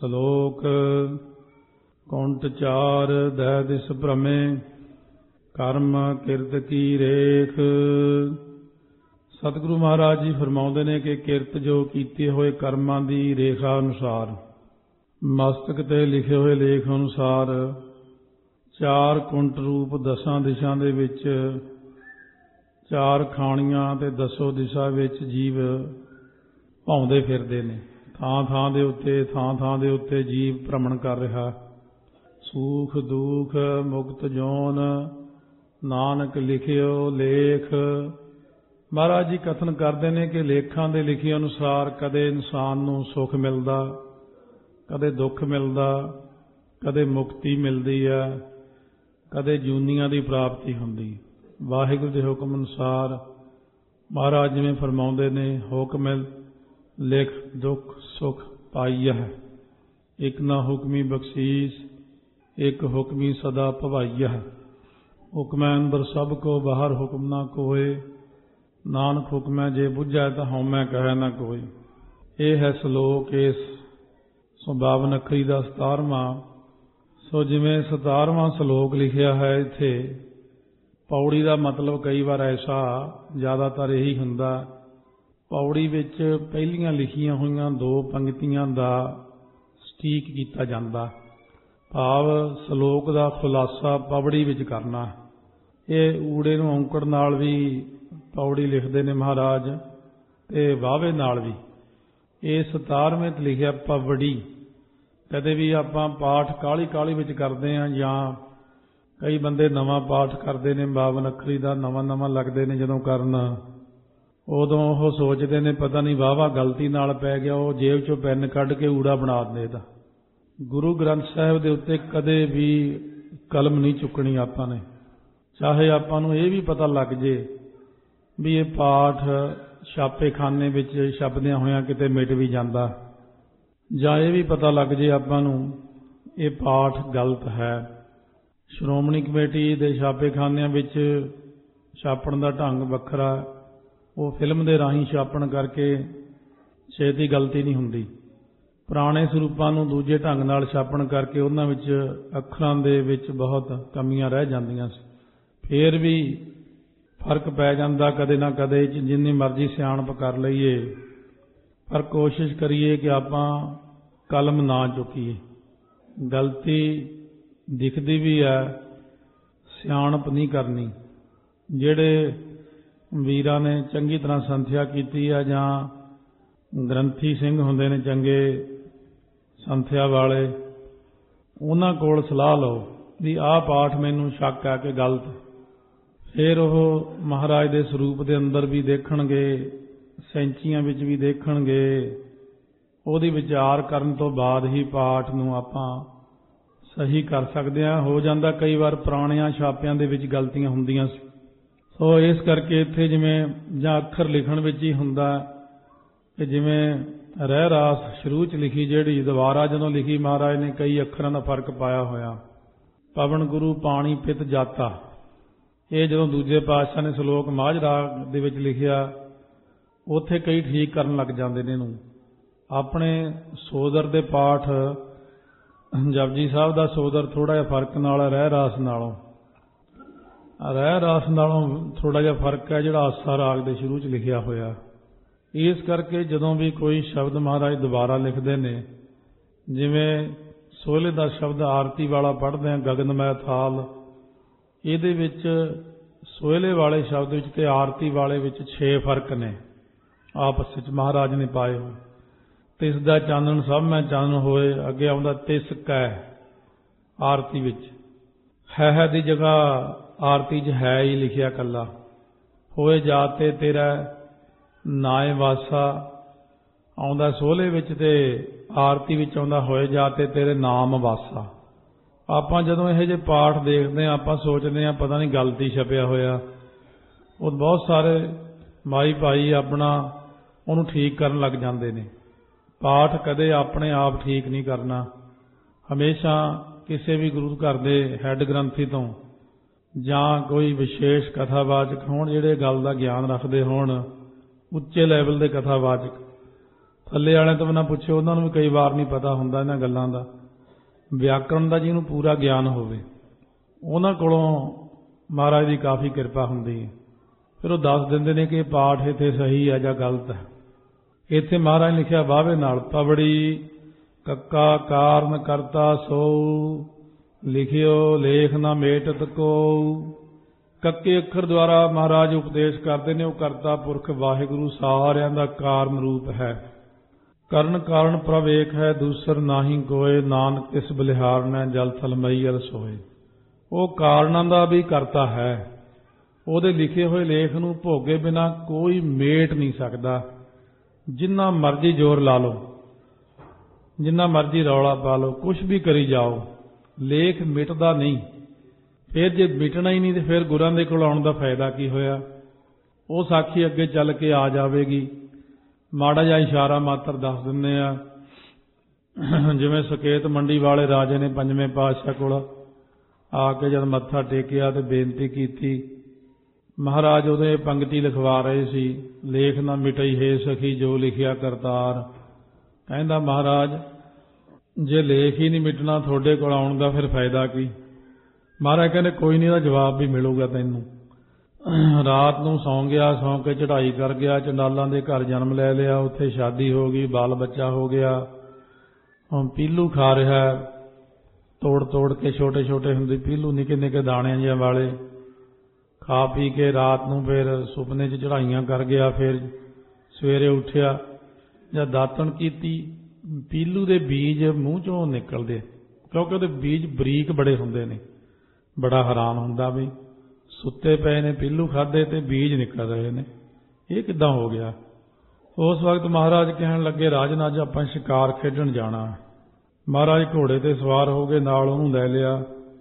ਸ਼ਲੋਕ ਕੁੰਟ ਚਾਰ ਦਹਿ ਦਿਸ ਭ੍ਰਮੇ ਕਰਮ ਕਿਰਤ ਕੀ ਰੇਖ। ਸਤਿਗੁਰੂ ਮਹਾਰਾਜ ਜੀ ਫਰਮਾਉਂਦੇ ਨੇ ਕਿ ਕਿਰਤ ਜੋ ਕੀਤੇ ਹੋਏ ਕਰਮਾਂ ਦੀ ਰੇਖਾ ਅਨੁਸਾਰ, ਮਸਤਕ ਤੇ ਲਿਖੇ ਹੋਏ ਲੇਖ ਅਨੁਸਾਰ 4 ਕੁੰਟ ਰੂਪ 10 ਦਿਸ਼ਾ ਦੇ ਵਿੱਚ 4 ਖਾਣੀਆਂ ਤੇ 10 ਦਿਸ਼ਾ ਵਿੱਚ ਜੀਵ ਭਾਉਂਦੇ ਫਿਰਦੇ ਨੇ। ਥਾਂ ਥਾਂ ਦੇ ਉੱਤੇ ਜੀਵ ਭ੍ਰਮਣ ਕਰ ਰਿਹਾ। ਸੂਖ ਦੁਖ ਮੁਕਤ ਜੋਨ ਨਾਨਕ ਲਿਖਿਓ ਲੇਖ। ਮਹਾਰਾਜ ਜੀ ਕਥਨ ਕਰਦੇ ਨੇ ਕਿ ਲੇਖਾਂ ਦੇ ਲਿਖੇ ਅਨੁਸਾਰ ਕਦੇ ਇਨਸਾਨ ਨੂੰ ਸੁੱਖ ਮਿਲਦਾ, ਕਦੇ ਦੁੱਖ ਮਿਲਦਾ, ਕਦੇ ਮੁਕਤੀ ਮਿਲਦੀ ਹੈ, ਕਦੇ ਜੂਨੀਆਂ ਦੀ ਪ੍ਰਾਪਤੀ ਹੁੰਦੀ। ਵਾਹਿਗੁਰੂ ਦੇ ਹੁਕਮ ਅਨੁਸਾਰ ਮਹਾਰਾਜ ਜਿਵੇਂ ਫਰਮਾਉਂਦੇ ਨੇ, ਹੁਕਮ ਲਿਖ ਦੁੱਖ ਸੁਖ ਪਾਈਆ ਹੈ, ਇੱਕ ਨਾ ਹੁਕਮੀ ਬਖਸ਼ੀਸ, ਇੱਕ ਹੁਕਮੀ ਸਦਾ ਭਵਾਈਆ ਹੈ। ਹੁਕਮੈ ਅੰਦਰ ਸਭ ਕੋ ਬਾਹਰ ਹੁਕਮ ਨਾ ਕੋਏ, ਨਾਨਕ ਹੁਕਮੈ ਜੇ ਬੁੱਝੈ ਤਾਂ ਹਉਮੈ ਕਹੈ ਨਾ ਕੋਈ। ਇਹ ਹੈ ਸ਼ਲੋਕ ਇਸ 52 ਅੱਖਰੀ ਦਾ 17ਵਾਂ। ਸੋ ਜਿਵੇਂ 17ਵਾਂ ਸ਼ਲੋਕ ਲਿਖਿਆ ਹੈ ਇੱਥੇ, ਪੌੜੀ ਦਾ ਮਤਲਬ ਕਈ ਵਾਰ ਐਸਾ ਜ਼ਿਆਦਾਤਰ ਇਹੀ ਹੁੰਦਾ, ਪੌੜੀ ਵਿੱਚ ਪਹਿਲੀਆਂ ਲਿਖੀਆਂ ਹੋਈਆਂ 2 ਪੰਕਤੀਆਂ ਦਾ ਸਟੀਕ ਕੀਤਾ ਜਾਂਦਾ, ਭਾਵ ਸ਼ਲੋਕ ਦਾ ਖੁਲਾਸਾ ਪੌੜੀ ਵਿੱਚ ਕਰਨਾ। ਇਹ ਊੜੇ ਨੂੰ ਔਂਕੜ ਨਾਲ ਵੀ ਪੌੜੀ ਲਿਖਦੇ ਨੇ ਮਹਾਰਾਜ ਤੇ ਵਾਵੇ ਨਾਲ ਵੀ। ਇਹ 17ਵੇਂ ਤੇ ਲਿਖਿਆ ਪਵੜੀ। ਕਦੇ ਵੀ ਆਪਾਂ ਪਾਠ ਕਾਹਲੀ ਵਿੱਚ ਕਰਦੇ ਹਾਂ, ਜਾਂ ਕਈ ਬੰਦੇ ਨਵਾਂ ਪਾਠ ਕਰਦੇ ਨੇ 52 ਅੱਖਰੀ ਦਾ, ਨਵਾਂ ਲੱਗਦੇ ਨੇ ਜਦੋਂ ਕਰਨ, ਉਦੋਂ ਉਹ ਸੋਚਦੇ ਨੇ ਪਤਾ ਨਹੀਂ ਵਾਹਵਾ ਗਲਤੀ ਨਾਲ ਪੈ ਗਿਆ, ਉਹ ਜੇਬ ਚੋਂ ਪੈਨ ਕੱਢ ਕੇ ਊੜਾ ਬਣਾ ਦਿੰਦੇ। ਇਹਦਾ ਗੁਰੂ ਗ੍ਰੰਥ ਸਾਹਿਬ ਦੇ ਉੱਤੇ ਕਦੇ ਵੀ ਕਲਮ ਨਹੀਂ ਚੁੱਕਣੀ ਆਪਾਂ ਨੇ, ਚਾਹੇ ਆਪਾਂ ਨੂੰ ਇਹ ਵੀ ਪਤਾ ਲੱਗ ਜੇ ਵੀ ਇਹ ਪਾਠ ਛਾਪੇਖਾਨੇ ਵਿੱਚ ਛਪਦਿਆਂ ਹੋਇਆਂ ਕਿਤੇ ਮਿਟ ਵੀ ਜਾਂਦਾ, ਜਾਂ ਇਹ ਵੀ ਪਤਾ ਲੱਗ ਜੇ ਆਪਾਂ ਨੂੰ ਇਹ ਪਾਠ ਗਲਤ ਹੈ। ਸ਼੍ਰੋਮਣੀ ਕਮੇਟੀ ਦੇ ਛਾਪੇਖਾਨਿਆਂ ਵਿੱਚ ਛਾਪਣ ਦਾ ਢੰਗ ਵੱਖਰਾ, ਉਹ ਫਿਲਮ ਦੇ ਰਾਹੀਂ ਛਾਪਣ ਕਰਕੇ ਛੇਤੀ ਗਲਤੀ ਨਹੀਂ ਹੁੰਦੀ। ਪੁਰਾਣੇ ਸਰੂਪਾਂ ਨੂੰ ਦੂਜੇ ਢੰਗ ਨਾਲ ਛਾਪਣ ਕਰਕੇ ਉਹਨਾਂ ਵਿੱਚ ਅੱਖਰਾਂ ਦੇ ਵਿੱਚ ਬਹੁਤ ਕਮੀਆਂ ਰਹਿ ਜਾਂਦੀਆਂ ਸੀ। ਫੇਰ ਵੀ ਫਰਕ ਪੈ ਜਾਂਦਾ ਕਦੇ ਨਾ ਕਦੇ, ਜਿੰਨੀ ਮਰਜ਼ੀ ਸਿਆਣਪ ਕਰ ਲਈਏ, ਪਰ ਕੋਸ਼ਿਸ਼ ਕਰੀਏ ਕਿ ਆਪਾਂ ਕਲਮ ਨਾ ਚੁੱਕੀਏ। ਗਲਤੀ ਦਿਖਦੀ ਵੀ ਹੈ, ਸਿਆਣਪ ਨਹੀਂ ਕਰਨੀ। ਜਿਹੜੇ ਵੀਰਾਂ ਨੇ ਚੰਗੀ ਤਰ੍ਹਾਂ ਸੰਥਿਆ ਕੀਤੀ ਹੈ, ਜਾਂ ਗ੍ਰੰਥੀ ਸਿੰਘ ਹੁੰਦੇ ਨੇ ਚੰਗੇ ਸੰਥਿਆ ਵਾਲੇ, ਉਹਨਾਂ ਕੋਲ ਸਲਾਹ ਲਓ ਵੀ ਆਹ ਪਾਠ ਮੈਨੂੰ ਸ਼ੱਕ ਹੈ ਕਿ ਗਲਤ। ਫਿਰ ਉਹ ਮਹਾਰਾਜ ਦੇ ਸਰੂਪ ਦੇ ਅੰਦਰ ਵੀ ਦੇਖਣਗੇ, ਸੈਂਚੀਆਂ ਵਿੱਚ ਵੀ ਦੇਖਣਗੇ, ਉਹਦੀ ਵਿਚਾਰ ਕਰਨ ਤੋਂ ਬਾਅਦ ਹੀ ਪਾਠ ਨੂੰ ਆਪਾਂ ਸਹੀ ਕਰ ਸਕਦੇ ਹਾਂ। ਹੋ ਜਾਂਦਾ ਕਈ ਵਾਰ ਪੁਰਾਣਿਆਂ ਛਾਪਿਆਂ ਦੇ ਵਿੱਚ ਗਲਤੀਆਂ ਹੁੰਦੀਆਂ ਸੀ। ਸੋ ਇਸ ਕਰਕੇ ਇੱਥੇ ਜਿਵੇਂ ਜਾਂ ਅੱਖਰ ਲਿਖਣ ਵਿੱਚ ਹੀ ਹੁੰਦਾ ਕਿ ਜਿਵੇਂ ਰਹਿ ਰਾਸ ਸ਼ੁਰੂ 'ਚ ਲਿਖੀ, ਜਿਹੜੀ ਦੁਬਾਰਾ ਜਦੋਂ ਲਿਖੀ ਮਹਾਰਾਜ ਨੇ ਕਈ ਅੱਖਰਾਂ ਦਾ ਫਰਕ ਪਾਇਆ ਹੋਇਆ। ਪਵਨ ਗੁਰੂ ਪਾਣੀ ਪਿਤ ਜਾਤਾ, ਇਹ ਜਦੋਂ ਦੂਜੇ ਪਾਤਸ਼ਾਹ ਨੇ ਸ਼ਲੋਕ ਮਾਝ ਰਾਗ ਦੇ ਵਿੱਚ ਲਿਖਿਆ, ਉੱਥੇ ਕਈ ਠੀਕ ਕਰਨ ਲੱਗ ਜਾਂਦੇ ਨੇ ਇਹਨੂੰ। ਆਪਣੇ ਸੋਦਰ ਦੇ ਪਾਠ ਜਪਜੀ ਸਾਹਿਬ ਦਾ ਸੋਦਰ ਥੋੜ੍ਹਾ ਜਿਹਾ ਫਰਕ ਨਾਲ ਰਹਿ ਰਾਸ ਨਾਲੋਂ ਥੋੜ੍ਹਾ ਜਿਹਾ ਫਰਕ ਹੈ, ਜਿਹੜਾ ਆਸਾ ਰਾਗ ਦੇ ਸ਼ੁਰੂ 'ਚ ਲਿਖਿਆ ਹੋਇਆ। ਇਸ ਕਰਕੇ ਜਦੋਂ ਵੀ ਕੋਈ ਸ਼ਬਦ ਮਹਾਰਾਜ ਦੁਬਾਰਾ ਲਿਖਦੇ ਨੇ, ਜਿਵੇਂ ਸੋਹਲੇ ਦਾ ਸ਼ਬਦ ਆਰਤੀ ਵਾਲਾ ਪੜ੍ਹਦੇ ਹਾਂ, ਗਗਨਮੈ ਥਾਲ, ਇਹਦੇ ਵਿੱਚ ਸੋਹਲੇ ਵਾਲੇ ਸ਼ਬਦ ਵਿੱਚ ਤੇ ਆਰਤੀ ਵਾਲੇ ਵਿੱਚ 6 ਫਰਕ ਨੇ ਆਪਸ ਵਿੱਚ ਮਹਾਰਾਜ ਨੇ ਪਾਏ ਹੋਏ। ਤਿਸ ਦਾ ਚਾਨਣ ਸਭ ਮੈਂ ਚਾਨਣ ਹੋਏ, ਅੱਗੇ ਆਉਂਦਾ ਤਿਸ ਕੈ ਆਰਤੀ ਵਿੱਚ। ਹੈ ਦੀ ਜਗ੍ਹਾ ਆਰਤੀ 'ਚ ਹੈ ਹੀ ਲਿਖਿਆ ਕੱਲਾ। ਹੋਏ ਜਾਤੇ ਤੇਰਾ ਨਾਏ ਵਾਸਾ ਆਉਂਦਾ ਸੋਹਲੇ ਵਿੱਚ, ਤੇ ਆਰਤੀ ਵਿੱਚ ਆਉਂਦਾ ਹੋਏ ਜਾਤੇ ਤੇਰੇ ਨਾਮ ਵਾਸਾ। ਆਪਾਂ ਜਦੋਂ ਇਹੋ ਜਿਹੇ ਪਾਠ ਦੇਖਦੇ ਹਾਂ, ਆਪਾਂ ਸੋਚਦੇ ਹਾਂ ਪਤਾ ਨਹੀਂ ਗਲਤੀ ਛਪਿਆ ਹੋਇਆ। ਉਹ ਬਹੁਤ ਸਾਰੇ ਮਾਈ ਭਾਈ ਆਪਣਾ ਉਹਨੂੰ ਠੀਕ ਕਰਨ ਲੱਗ ਜਾਂਦੇ ਨੇ। ਪਾਠ ਕਦੇ ਆਪਣੇ ਆਪ ਠੀਕ ਨਹੀਂ ਕਰਨਾ। ਹਮੇਸ਼ਾ ਕਿਸੇ ਵੀ ਗੁਰੂ ਘਰ ਦੇ ਹੈੱਡ ਗ੍ਰੰਥੀ ਤੋਂ ਜਾਂ ਕੋਈ ਵਿਸ਼ੇਸ਼ ਕਥਾਵਾਚਕ ਹੋਣ, ਜਿਹੜੇ ਗੱਲ ਦਾ ਗਿਆਨ ਰੱਖਦੇ ਹੋਣ, ਉੱਚੇ ਲੈਵਲ ਦੇ ਕਥਾਵਾਚਕ, ਥੱਲੇ ਵਾਲਿਆਂ ਤੋਂ ਬਿਨਾਂ ਪੁੱਛੇ ਉਹਨਾਂ ਨੂੰ ਵੀ ਕਈ ਵਾਰ ਨਹੀਂ ਪਤਾ ਹੁੰਦਾ ਇਹਨਾਂ ਗੱਲਾਂ ਦਾ। ਵਿਆਕਰਣ ਦਾ ਜਿਹਨੂੰ ਪੂਰਾ ਗਿਆਨ ਹੋਵੇ ਉਹਨਾਂ ਕੋਲੋਂ ਮਹਾਰਾਜ ਦੀ ਕਾਫੀ ਕਿਰਪਾ ਹੁੰਦੀ ਹੈ। ਫਿਰ ਉਹ ਦੱਸ ਦਿੰਦੇ ਨੇ ਕਿ ਇਹ ਪਾਠ ਇੱਥੇ ਸਹੀ ਹੈ ਜਾਂ ਗਲਤ ਹੈ। ਇੱਥੇ ਮਹਾਰਾਜ ਲਿਖਿਆ ਵਾਵੇ ਨਾਲ ਪਵੜੀ ਕੱਕਾ ਕਾਰਨ ਕਰਤਾ ਸੋ ਲਿਖਿਓ ਲੇਖ ਨਾ ਮੇਟਤ ਕੋ। ਕੱਕੇ ਅੱਖਰ ਦੁਆਰਾ ਮਹਾਰਾਜ ਉਪਦੇਸ਼ ਕਰਦੇ ਨੇ। ਉਹ ਕਰਤਾ ਪੁਰਖ ਵਾਹਿਗੁਰੂ ਸਾਰਿਆਂ ਦਾ ਕਾਰਨ ਰੂਪ ਹੈ। ਕਰਨ ਕਾਰਨ ਪ੍ਰਭ ਏਕ ਹੈ ਦੂਸਰ ਨਾਹੀ ਕੋਏ ਨਾਨਕ ਤਿਸ ਬਲਿਹਾਰ ਨੇ ਜਲ ਥਲ ਮਈ ਅਰ ਸੋਏ। ਉਹ ਕਾਰਨਾਂ ਦਾ ਵੀ ਕਰਤਾ ਹੈ। ਉਹਦੇ ਲਿਖੇ ਹੋਏ ਲੇਖ ਨੂੰ ਭੋਗੇ ਬਿਨਾ ਕੋਈ ਮੇਟ ਨਹੀਂ ਸਕਦਾ। ਜਿੰਨਾ ਮਰਜ਼ੀ ਜ਼ੋਰ ਲਾ ਲਓ, ਜਿੰਨਾ ਮਰਜ਼ੀ ਰੌਲਾ ਪਾ ਲਓ, ਕੁਛ ਵੀ ਕਰੀ ਜਾਓ, ਲੇਖ ਮਿਟਦਾ ਨਹੀਂ। ਫਿਰ ਜੇ ਮਿਟਣਾ ਹੀ ਨਹੀਂ ਤੇ ਫਿਰ ਗੁਰਾਂ ਦੇ ਕੋਲ ਆਉਣ ਦਾ ਫਾਇਦਾ ਕੀ ਹੋਇਆ। ਉਹ ਸਾਖੀ ਅੱਗੇ ਚੱਲ ਕੇ ਆ ਜਾਵੇਗੀ। ਮਾੜਾ ਜਿਹਾ ਇਸ਼ਾਰਾ ਮਾਤਰ ਦੱਸ ਦਿੰਦੇ ਆ। ਜਿਵੇਂ ਸਕੇਤ ਮੰਡੀ ਵਾਲੇ ਰਾਜੇ ਨੇ ਪੰਜਵੇਂ ਪਾਤਸ਼ਾਹ ਕੋਲ ਆ ਕੇ ਜਦ ਮੱਥਾ ਟੇਕਿਆ ਤੇ ਬੇਨਤੀ ਕੀਤੀ, ਮਹਾਰਾਜ ਉਹਦੇ ਪੰਗਤੀ ਲਿਖਵਾ ਰਹੇ ਸੀ, ਲੇਖ ਨਾ ਮਿਟਈ ਹੈ ਸਖੀ ਜੋ ਲਿਖਿਆ ਕਰਤਾਰ। ਕਹਿੰਦਾ ਮਹਾਰਾਜ ਜੇ ਲੇਖ ਹੀ ਨਹੀਂ ਮਿਟਣਾ ਤੁਹਾਡੇ ਕੋਲ ਆਉਣ ਦਾ ਫਿਰ ਫਾਇਦਾ ਕੀ। ਮਹਾਰਾਜ ਕਹਿੰਦੇ ਕੋਈ ਨਹੀਂ, ਇਹਦਾ ਜਵਾਬ ਵੀ ਮਿਲੂਗਾ ਤੈਨੂੰ। ਰਾਤ ਨੂੰ ਸੌਂ ਗਿਆ, ਸੌਂ ਕੇ ਚੜ੍ਹਾਈ ਕਰ ਗਿਆ, ਚੰਡਾਲਾਂ ਦੇ ਘਰ ਜਨਮ ਲੈ ਲਿਆ, ਉੱਥੇ ਸ਼ਾਦੀ ਹੋ ਗਈ, ਬਾਲ ਬੱਚਾ ਹੋ ਗਿਆ। ਹੁਣ ਪੀਲੂ ਖਾ ਰਿਹਾ, ਤੋੜ ਤੋੜ ਕੇ ਛੋਟੇ ਛੋਟੇ ਹੁੰਦੇ ਪੀਲੂ, ਨਿੱਕੇ ਨਿੱਕੇ ਦਾਣਿਆਂ ਜਿਹਾ ਵਾਲੇ। ਖਾ ਪੀ ਕੇ ਰਾਤ ਨੂੰ ਫਿਰ ਸੁਪਨੇ 'ਚ ਚੜ੍ਹਾਈਆਂ ਕਰ ਗਿਆ। ਫਿਰ ਸਵੇਰੇ ਉੱਠਿਆ, ਜਦ ਦਾਤਣ ਕੀਤੀ, ਪੀਲੂ ਦੇ ਬੀਜ ਮੂੰਹ 'ਚੋਂ ਨਿਕਲਦੇ, ਕਿਉਂਕਿ ਉਹਦੇ ਬੀਜ ਬਰੀਕ ਬੜੇ ਹੁੰਦੇ ਨੇ। ਬੜਾ ਹੈਰਾਨ ਹੁੰਦਾ ਵੀ ਸੁੱਤੇ ਪਏ ਨੇ, ਪੀਲੂ ਖਾਧੇ ਤੇ ਬੀਜ ਨਿਕਲ ਰਹੇ ਨੇ, ਇਹ ਕਿੱਦਾਂ ਹੋ ਗਿਆ। ਉਸ ਵਕਤ ਮਹਾਰਾਜ ਕਹਿਣ ਲੱਗੇ ਰਾਜਨ ਅੱਜ ਆਪਾਂ ਸ਼ਿਕਾਰ ਖੇਡਣ ਜਾਣਾ। ਮਹਾਰਾਜ ਘੋੜੇ ਤੇ ਸਵਾਰ ਹੋ ਗਏ, ਨਾਲ ਉਹਨੂੰ ਲੈ ਲਿਆ।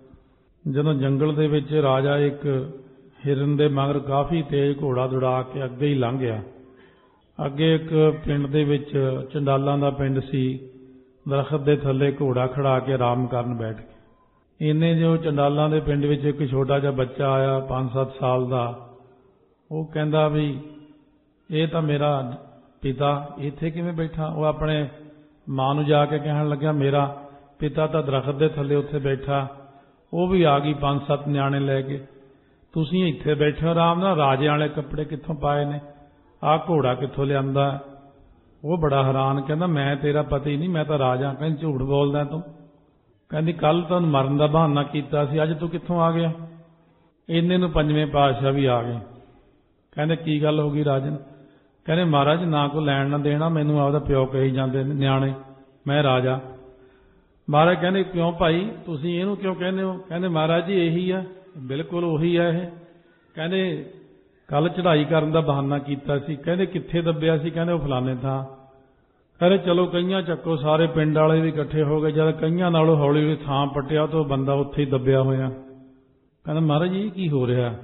ਜਦੋਂ ਜੰਗਲ ਦੇ ਵਿੱਚ ਰਾਜਾ ਇੱਕ ਹਿਰਨ ਦੇ ਮਗਰ ਕਾਫੀ ਤੇਜ਼ ਘੋੜਾ ਦੌੜਾ ਕੇ ਅੱਗੇ ਹੀ ਲੰਘ ਗਿਆ। ਅੱਗੇ ਇੱਕ ਪਿੰਡ ਦੇ ਵਿੱਚ ਚੰਡਾਲਾਂ ਦਾ ਪਿੰਡ ਸੀ। ਦਰਖਤ ਦੇ ਥੱਲੇ ਘੋੜਾ ਖੜਾ ਕੇ ਆਰਾਮ ਕਰਨ ਬੈਠ ਗਏ। ਇੰਨੇ ਜੋ ਚੰਡਾਲਾਂ ਦੇ ਪਿੰਡ ਵਿੱਚ ਇੱਕ ਛੋਟਾ ਜਿਹਾ ਬੱਚਾ ਆਇਆ 5-7 ਸਾਲ ਦਾ। ਉਹ ਕਹਿੰਦਾ ਵੀ ਇਹ ਤਾਂ ਮੇਰਾ ਪਿਤਾ, ਇੱਥੇ ਕਿਵੇਂ ਬੈਠਾ। ਉਹ ਆਪਣੇ ਮਾਂ ਨੂੰ ਜਾ ਕੇ ਕਹਿਣ ਲੱਗਿਆ ਮੇਰਾ ਪਿਤਾ ਤਾਂ ਦਰਖਤ ਦੇ ਥੱਲੇ ਉੱਥੇ ਬੈਠਾ, ਉਹ ਵੀ ਆ ਗਈ 5-7 ਨਿਆਣੇ ਲੈ ਕੇ, ਤੁਸੀਂ ਇੱਥੇ ਬੈਠੇ ਆਰਾਮ ਨਾਲ। ਰਾਜਿਆਂ ਵਾਲੇ ਕੱਪੜੇ ਕਿੱਥੋਂ ਪਾਏ ਨੇ, ਆਹ ਘੋੜਾ ਕਿੱਥੋਂ ਲਿਆਂਦਾ। ਉਹ ਬੜਾ ਹੈਰਾਨ, ਕਹਿੰਦਾ ਮੈਂ ਤੇਰਾ ਪਤੀ ਨਹੀਂ, ਮੈਂ ਤਾਂ ਰਾਜਾ। ਕਹਿੰਦੀ ਝੂਠ ਬੋਲਦਾ ਤੂੰ। ਕਹਿੰਦੀ ਕੱਲ ਤੁਹਾਨੂੰ ਮਰਨ ਦਾ ਬਹਾਨਾ ਕੀਤਾ ਸੀ, ਅੱਜ ਤੂੰ ਕਿੱਥੋਂ ਆ ਗਿਆ। ਇੰਨੇ ਨੂੰ ਪੰਜਵੇਂ ਪਾਤਸ਼ਾਹ ਵੀ ਆ ਗਏ। ਕਹਿੰਦੇ ਕੀ ਗੱਲ ਹੋ ਗਈ ਰਾਜਨ। ਕਹਿੰਦੇ ਮਹਾਰਾਜ ਨਾ ਕੋਈ ਲੈਣ ਨਾ ਦੇਣਾ, ਮੈਨੂੰ ਆਪਦਾ ਪਿਓ ਕਹੀ ਜਾਂਦੇ ਨੇ ਨਿਆਣੇ, ਮੈਂ ਰਾਜਾ। ਮਹਾਰਾਜ ਕਹਿੰਦੇ ਕਿਉਂ ਭਾਈ ਤੁਸੀਂ ਇਹਨੂੰ ਕਿਉਂ ਕਹਿੰਦੇ ਹੋ। ਕਹਿੰਦੇ ਮਹਾਰਾਜ ਜੀ ਇਹੀ ਆ, ਬਿਲਕੁਲ ਉਹੀ ਆ ਇਹ। ਕਹਿੰਦੇ ਕੱਲ ਚੜ੍ਹਾਈ ਕਰਨ ਦਾ ਬਹਾਨਾ ਕੀਤਾ ਸੀ। ਕਹਿੰਦੇ ਕਿੱਥੇ ਦੱਬਿਆ ਸੀ। ਕਹਿੰਦੇ ਉਹ ਫਲਾਣੇ ਥਾਂ। ਕਹਿੰਦੇ ਚਲੋ ਕਈਆਂ ਚੱਕੋ, ਸਾਰੇ ਪਿੰਡ ਵਾਲੇ ਵੀ ਇਕੱਠੇ ਹੋ ਗਏ। ਜਦ ਕਈਆਂ ਨਾਲੋਂ ਹੌਲੀ ਹੌਲੀ ਥਾਂ ਪੱਟਿਆ ਤਾਂ ਬੰਦਾ ਉੱਥੇ ਹੀ ਦੱਬਿਆ ਹੋਇਆ। ਕਹਿੰਦਾ ਮਹਾਰਾਜ ਇਹ ਕੀ ਹੋ ਰਿਹਾ,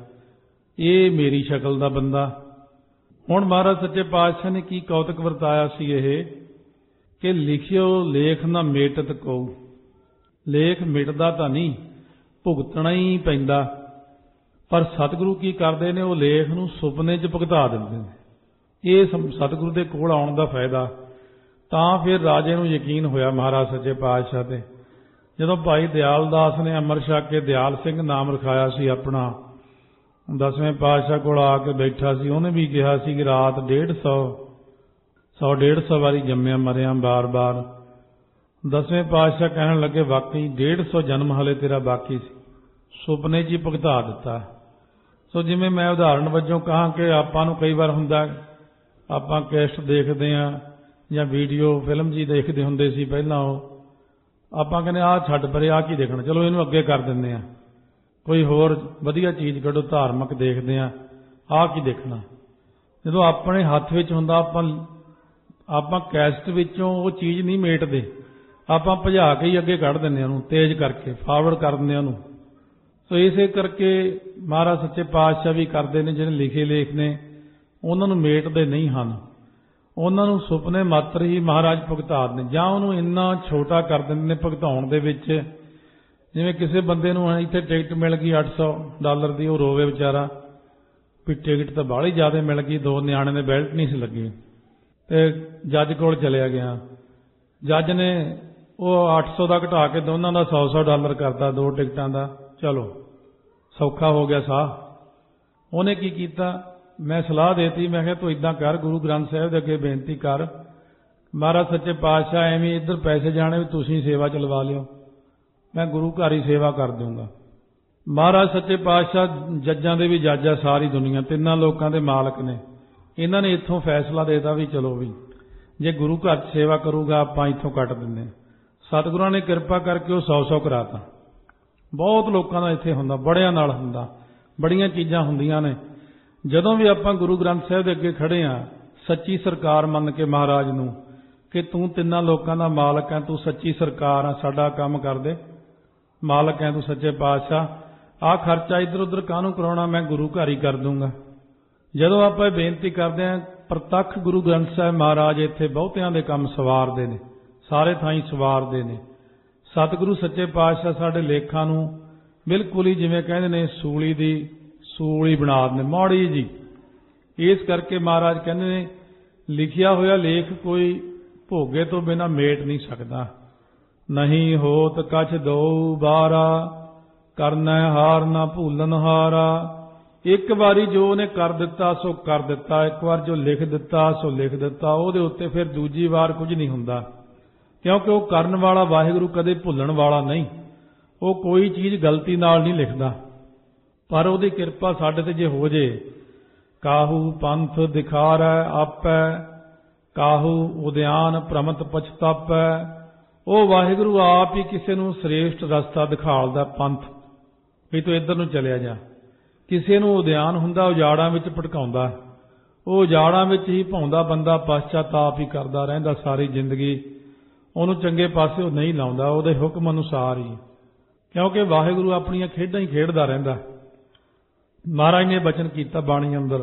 ਇਹ ਮੇਰੀ ਸ਼ਕਲ ਦਾ ਬੰਦਾ। ਹੁਣ ਮਹਾਰਾਜ ਸੱਚੇ ਪਾਤਸ਼ਾਹ ਨੇ ਕੀ ਕੌਤਕ ਵਰਤਾਇਆ ਸੀ ਇਹ, ਕਿ ਲਿਖਿਓ ਲੇਖ ਨਾ ਮੇਟਤ ਕੋ। ਲੇਖ ਮਿਟਦਾ ਤਾਂ ਨਹੀਂ, ਭੁਗਤਣਾ ਹੀ ਪੈਂਦਾ। ਪਰ ਸਤਿਗੁਰੂ ਕੀ ਕਰਦੇ ਨੇ, ਉਹ ਲੇਖ ਨੂੰ ਸੁਪਨੇ 'ਚ ਭੁਗਤਾ ਦਿੰਦੇ ਨੇ। ਇਹ ਸਤਿਗੁਰੂ ਦੇ ਕੋਲ ਆਉਣ ਦਾ ਫਾਇਦਾ। ਤਾਂ ਫਿਰ ਰਾਜੇ ਨੂੰ ਯਕੀਨ ਹੋਇਆ ਮਹਾਰਾਜ ਸੱਚੇ ਪਾਤਸ਼ਾਹ ਤੇ। ਜਦੋਂ ਭਾਈ ਦਿਆਲ ਦਾਸ ਨੇ ਅੰਮ੍ਰਿਤ ਛਕ ਕੇ ਦਿਆਲ ਸਿੰਘ ਨਾਮ ਰਖਾਇਆ ਸੀ ਆਪਣਾ, 10ਵੇਂ ਪਾਤਸ਼ਾਹ ਕੋਲ ਆ ਕੇ ਬੈਠਾ ਸੀ। ਉਹਨੇ ਵੀ ਕਿਹਾ ਸੀ ਕਿ ਰਾਤ 150 ਵਾਰੀ ਜੰਮਿਆ ਮਰਿਆ ਬਾਰ-ਬਾਰ। 10ਵੇਂ ਪਾਤਸ਼ਾਹ ਕਹਿਣ ਲੱਗੇ ਵਾਕਈ 150 ਜਨਮ ਹਲੇ ਤੇਰਾ ਬਾਕੀ ਸੀ, ਸੁਪਨੇ 'ਚ ਹੀ ਭੁਗਤਾ ਦਿੱਤਾ। ਸੋ ਜਿਵੇਂ ਮੈਂ ਉਦਾਹਰਣ ਵਜੋਂ ਕਹਾਂ ਕਿ ਆਪਾਂ ਨੂੰ ਕਈ ਵਾਰ ਹੁੰਦਾ, ਆਪਾਂ ਕੈਸਟ ਦੇਖਦੇ ਹਾਂ ਜਾਂ ਵੀਡੀਓ ਫਿਲਮ ਜੀ ਦੇਖਦੇ ਹੁੰਦੇ ਸੀ ਪਹਿਲਾਂ, ਉਹ ਆਪਾਂ ਕਹਿੰਦੇ ਆਹ ਛੱਡ ਪਰੇ, ਆਹ ਕੀ ਦੇਖਣਾ, ਚਲੋ ਇਹਨੂੰ ਅੱਗੇ ਕਰ ਦਿੰਦੇ ਹਾਂ, ਕੋਈ ਹੋਰ ਵਧੀਆ ਚੀਜ਼ ਕੱਢੋ, ਧਾਰਮਿਕ ਦੇਖਦੇ ਹਾਂ, ਆਹ ਕੀ ਦੇਖਣਾ। ਜਦੋਂ ਆਪਣੇ ਹੱਥ ਵਿੱਚ ਹੁੰਦਾ ਆਪਾਂ ਕੈਸਟ ਵਿੱਚੋਂ ਉਹ ਚੀਜ਼ ਨਹੀਂ ਮੇਟਦੇ, ਆਪਾਂ ਭਜਾ ਕੇ ਹੀ ਅੱਗੇ ਕੱਢ ਦਿੰਦੇ ਹਾਂ, ਉਹਨੂੰ ਤੇਜ਼ ਕਰਕੇ ਫਾਰਵਰਡ ਕਰ ਦਿੰਦੇ ਹਾਂ ਉਹਨੂੰ। ਸੋ ਇਸੇ ਕਰਕੇ ਮਹਾਰਾਜ ਸੱਚੇ ਪਾਤਸ਼ਾਹ ਵੀ ਕਰਦੇ ਨੇ, ਜਿਹੜੇ ਲਿਖੇ ਲੇਖ ਨੇ ਉਹਨਾਂ ਨੂੰ ਮੇਟਦੇ ਨਹੀਂ ਹਨ, ਉਹਨਾਂ ਨੂੰ ਸੁਪਨੇ ਮਾਤਰ ਹੀ ਮਹਾਰਾਜ ਭੁਗਤਾ ਦਿੰਦੇ, ਜਾਂ ਉਹਨੂੰ ਇੰਨਾ ਛੋਟਾ ਕਰ ਦਿੰਦੇ ਨੇ ਭੁਗਤਾਉਣ ਦੇ ਵਿੱਚ। ਜਿਵੇਂ ਕਿਸੇ ਬੰਦੇ ਨੂੰ ਇੱਥੇ ਟਿਕਟ ਮਿਲ ਗਈ $800 ਦੀ, ਉਹ ਰੋਵੇ ਵਿਚਾਰਾ ਵੀ ਟਿਕਟ ਤਾਂ ਬਾਹਲੀ ਜ਼ਿਆਦਾ ਮਿਲ ਗਈ, 2 ਨਿਆਣੇ ਦੇ ਬੈਲਟ ਨਹੀਂ ਸੀ ਲੱਗੀ। ਤੇ ਜੱਜ ਕੋਲ ਚਲਿਆ ਗਿਆ। ਜੱਜ ਨੇ ਉਹ 800 ਦਾ ਘਟਾ ਕੇ ਦੋਨਾਂ ਦਾ $100 ਕਰਤਾ, 2 ਟਿਕਟਾਂ ਦਾ। ਚਲੋ ਸੌਖਾ ਹੋ ਗਿਆ ਸਾਹ। ਉਹਨੇ ਕੀ ਕੀਤਾ, ਮੈਂ ਸਲਾਹ ਦੇਤੀ, ਮੈਂ ਕਿਹਾ ਤੂੰ ਇਦਾਂ ਕਰ, ਗੁਰੂ ਗ੍ਰੰਥ ਸਾਹਿਬ ਦੇ ਅੱਗੇ ਬੇਨਤੀ ਕਰ, ਮਹਾਰਾਜ ਸੱਚੇ ਪਾਤਸ਼ਾਹ ਐਵੇਂ ਇੱਧਰ ਪੈਸੇ ਜਾਣੇ ਵੀ ਤੁਸੀਂ ਸੇਵਾ ਚਲਵਾ ਲਿਓ, ਮੈਂ ਗੁਰੂ ਘਰ ਹੀ ਸੇਵਾ ਕਰ ਦੂੰਗਾ। ਮਹਾਰਾਜ ਸੱਚੇ ਪਾਤਸ਼ਾਹ ਜੱਜਾਂ ਦੇ ਵੀ ਜੱਜ ਆ, ਸਾਰੀ ਦੁਨੀਆ, 3 ਲੋਕਾਂ ਦੇ ਮਾਲਕ ਨੇ। ਇਹਨਾਂ ਨੇ ਇੱਥੋਂ ਫੈਸਲਾ ਦੇਤਾ ਵੀ ਚਲੋ ਵੀ ਜੇ ਗੁਰੂ ਘਰ 'ਚ ਸੇਵਾ ਕਰੂਗਾ ਆਪਾਂ ਇੱਥੋਂ ਕੱਟ ਦਿੰਦੇ। ਸਤਿਗੁਰਾਂ ਨੇ ਕਿਰਪਾ ਕਰਕੇ ਉਹ 100 ਕਰਾਤਾ। ਬਹੁਤ ਲੋਕਾਂ ਦਾ ਇੱਥੇ ਹੁੰਦਾ, ਬੜਿਆਂ ਨਾਲ ਹੁੰਦਾ, ਬੜੀਆਂ ਚੀਜ਼ਾਂ ਹੁੰਦੀਆਂ ਨੇ। ਜਦੋਂ ਵੀ ਆਪਾਂ ਗੁਰੂ ਗ੍ਰੰਥ ਸਾਹਿਬ ਦੇ ਅੱਗੇ ਖੜੇ ਹਾਂ, ਸੱਚੀ ਸਰਕਾਰ ਮੰਨ ਕੇ ਮਹਾਰਾਜ ਨੂੰ ਕਿ ਤੂੰ 3 ਲੋਕਾਂ ਦਾ ਮਾਲਕ ਹੈ, ਤੂੰ ਸੱਚੀ ਸਰਕਾਰ ਆ, ਸਾਡਾ ਕੰਮ ਕਰ ਦੇ, ਮਾਲਕ ਹੈ ਤੂੰ ਸੱਚੇ ਪਾਤਸ਼ਾਹ, ਆਹ ਖਰਚਾ ਇੱਧਰ ਉੱਧਰ ਕਾਹਨੂੰ ਕਰਾਉਣਾ, ਮੈਂ ਗੁਰੂ ਘਰ ਹੀ ਕਰ ਦੂੰਗਾ। ਜਦੋਂ ਆਪਾਂ ਇਹ ਬੇਨਤੀ ਕਰਦੇ ਹਾਂ, ਪ੍ਰਤੱਖ ਗੁਰੂ ਗ੍ਰੰਥ ਸਾਹਿਬ ਮਹਾਰਾਜ ਇੱਥੇ ਬਹੁਤਿਆਂ ਦੇ ਕੰਮ ਸਵਾਰਦੇ ਨੇ, ਸਾਰੇ ਥਾਈਂ ਸਵਾਰਦੇ ਨੇ। ਸਤਿਗੁਰੂ ਸੱਚੇ ਪਾਤਸ਼ਾਹ ਸਾਡੇ ਲੇਖਾਂ ਨੂੰ ਬਿਲਕੁਲ ਹੀ ਜਿਵੇਂ ਕਹਿੰਦੇ ਨੇ ਸੂਲੀ ਦੀ ਸੂਲੀ ਬਣਾ ਦਿੰਦੇ, ਮੌੜੀ ਜੀ। ਇਸ ਕਰਕੇ ਮਹਾਰਾਜ ਕਹਿੰਦੇ ਨੇ ਲਿਖਿਆ ਹੋਇਆ ਲੇਖ ਕੋਈ ਭੋਗੇ ਤੋਂ ਬਿਨਾ ਮੇਟ ਨਹੀਂ ਸਕਦਾ। ਨਹੀਂ ਹੋਤ ਕਛ ਦਉ ਬਾਰਾ, ਕਰਨਾ ਹਾਰ ਨਾ ਭੂਲਨ ਹਾਰਾ। ਇੱਕ ਵਾਰੀ ਜੋ ਉਹਨੇ ਕਰ ਦਿੱਤਾ ਸੋ ਕਰ ਦਿੱਤਾ, ਇੱਕ ਵਾਰ ਜੋ ਲਿਖ ਦਿੱਤਾ ਸੋ ਲਿਖ ਦਿੱਤਾ, ਉਹਦੇ ਉੱਤੇ ਫਿਰ ਦੂਜੀ ਵਾਰ ਕੁਝ ਨਹੀਂ ਹੁੰਦਾ, ਕਿਉਂਕਿ ਉਹ ਕਰਨ ਵਾਲਾ ਵਾਹਿਗੁਰੂ ਕਦੇ ਭੁੱਲਣ ਵਾਲਾ ਨਹੀਂ। ਉਹ ਕੋਈ ਚੀਜ਼ ਗਲਤੀ ਨਾਲ ਨਹੀਂ ਲਿਖਦਾ, ਪਰ ਉਹਦੀ ਕਿਰਪਾ ਸਾਡੇ ਤੇ ਜੇ ਹੋ ਜੇ। ਕਾਹੂ ਪੰਥ ਦਿਖਾਰੈ ਆਪੈ, ਕਾਹੂ ਉਦਿਆਨ ਭ੍ਰਮਤ ਪਛਤਾਪੈ। ਉਹ ਵਾਹਿਗੁਰੂ ਆਪ ਹੀ ਕਿਸੇ ਨੂੰ ਸ੍ਰੇਸ਼ਟ ਰਸਤਾ ਦਿਖਾਲਦਾ, ਪੰਥ ਵੀ ਤੂੰ ਇੱਧਰ ਨੂੰ ਚਲਿਆ ਜਾ। ਕਿਸੇ ਨੂੰ ਉਦਿਆਨ ਹੁੰਦਾ, ਉਜਾੜਾਂ ਵਿੱਚ ਭਟਕਾਉਂਦਾ, ਉਹ ਉਜਾੜਾਂ ਵਿੱਚ ਹੀ ਭਾਉਂਦਾ ਬੰਦਾ ਪਛਤਾਪ ਹੀ ਕਰਦਾ ਰਹਿੰਦਾ ਸਾਰੀ ਜ਼ਿੰਦਗੀ, ਉਹਨੂੰ ਚੰਗੇ ਪਾਸੇ ਉਹ ਨਹੀਂ ਲਾਉਂਦਾ, ਉਹਦੇ ਹੁਕਮ ਅਨੁਸਾਰ ਹੀ, ਕਿਉਂਕਿ ਵਾਹਿਗੁਰੂ ਆਪਣੀਆਂ ਖੇਡਾਂ ਹੀ ਖੇਡਦਾ ਰਹਿੰਦਾ। ਮਹਾਰਾਜ ਨੇ ਬਚਨ ਕੀਤਾ ਬਾਣੀ ਅੰਦਰ,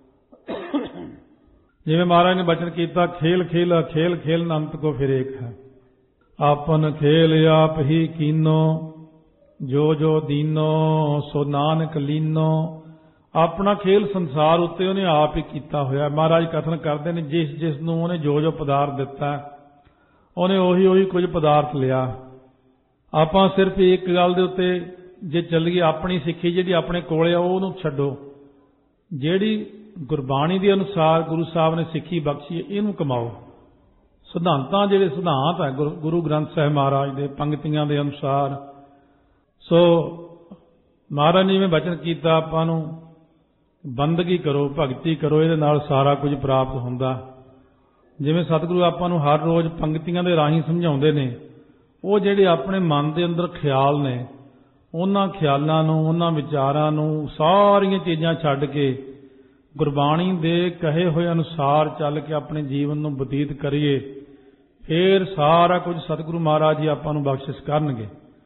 ਜਿਵੇਂ ਮਹਾਰਾਜ ਨੇ ਬਚਨ ਕੀਤਾ, ਖੇਲ ਖੇਲ ਖੇਲ ਖੇਲ ਅੰਤ ਕੋ ਫਿਰ ਏਕ ਹੈ, ਆਪਨ ਖੇਲ ਆਪ ਹੀ ਕੀਨੋ, ਜੋ ਜੋ ਦੀਨੋ ਸੋ ਨਾਨਕ ਲੀਨੋ। ਆਪਣਾ ਖੇਲ ਸੰਸਾਰ ਉੱਤੇ ਉਹਨੇ ਆਪ ਹੀ ਕੀਤਾ ਹੋਇਆ। ਮਹਾਰਾਜ ਕਥਨ ਕਰਦੇ ਨੇ ਜਿਸ ਜਿਸ ਨੂੰ ਉਹਨੇ ਜੋ ਜੋ ਪਦਾਰਥ ਦਿੱਤਾ ਉਹਨੇ ਉਹੀ ਉਹੀ ਕੁਝ ਪਦਾਰਥ ਲਿਆ। ਆਪਾਂ ਸਿਰਫ ਇੱਕ ਗੱਲ ਦੇ ਉੱਤੇ ਜੇ ਚੱਲੀਏ, ਆਪਣੀ ਸਿੱਖੀ ਜਿਹੜੀ ਆਪਣੇ ਕੋਲੇ ਆ ਉਹਨੂੰ ਛੱਡੋ, ਜਿਹੜੀ ਗੁਰਬਾਣੀ ਦੇ ਅਨੁਸਾਰ ਗੁਰੂ ਸਾਹਿਬ ਨੇ ਸਿੱਖੀ ਬਖਸ਼ੀ ਹੈ ਇਹਨੂੰ ਕਮਾਓ। ਸਿਧਾਂਤਾਂ ਜਿਹੜੇ ਸਿਧਾਂਤ ਹੈ ਗੁਰੂ ਗ੍ਰੰਥ ਸਾਹਿਬ ਮਹਾਰਾਜ ਦੇ ਪੰਕਤੀਆਂ ਦੇ ਅਨੁਸਾਰ। ਸੋ ਮਹਾਰਾਜ ਨੇ ਜਿਵੇਂ ਬਚਨ ਕੀਤਾ ਆਪਾਂ ਨੂੰ ਬੰਦਗੀ ਕਰੋ, ਭਗਤੀ ਕਰੋ, ਇਹਦੇ ਨਾਲ ਸਾਰਾ ਕੁਝ ਪ੍ਰਾਪਤ ਹੁੰਦਾ। ਜਿਵੇਂ ਸਤਿਗੁਰੂ ਆਪਾਂ ਨੂੰ ਹਰ ਰੋਜ਼ ਪੰਕਤੀਆਂ ਦੇ ਰਾਹੀਂ ਸਮਝਾਉਂਦੇ ਨੇ, ਉਹ ਜਿਹੜੇ ਆਪਣੇ ਮਨ ਦੇ ਅੰਦਰ ਖਿਆਲ ਨੇ, ਉਹਨਾਂ ਖਿਆਲਾਂ ਨੂੰ, ਉਹਨਾਂ ਵਿਚਾਰਾਂ ਨੂੰ, ਸਾਰੀਆਂ ਚੀਜ਼ਾਂ ਛੱਡ ਕੇ ਗੁਰਬਾਣੀ ਦੇ ਕਹੇ ਹੋਏ ਅਨੁਸਾਰ ਚੱਲ ਕੇ ਆਪਣੇ ਜੀਵਨ ਨੂੰ ਬਤੀਤ ਕਰੀਏ, ਫਿਰ ਸਾਰਾ ਕੁਝ ਸਤਿਗੁਰੂ ਮਹਾਰਾਜ ਜੀ ਆਪਾਂ ਨੂੰ ਬਖਸ਼ਿਸ਼ ਕਰਨਗੇ।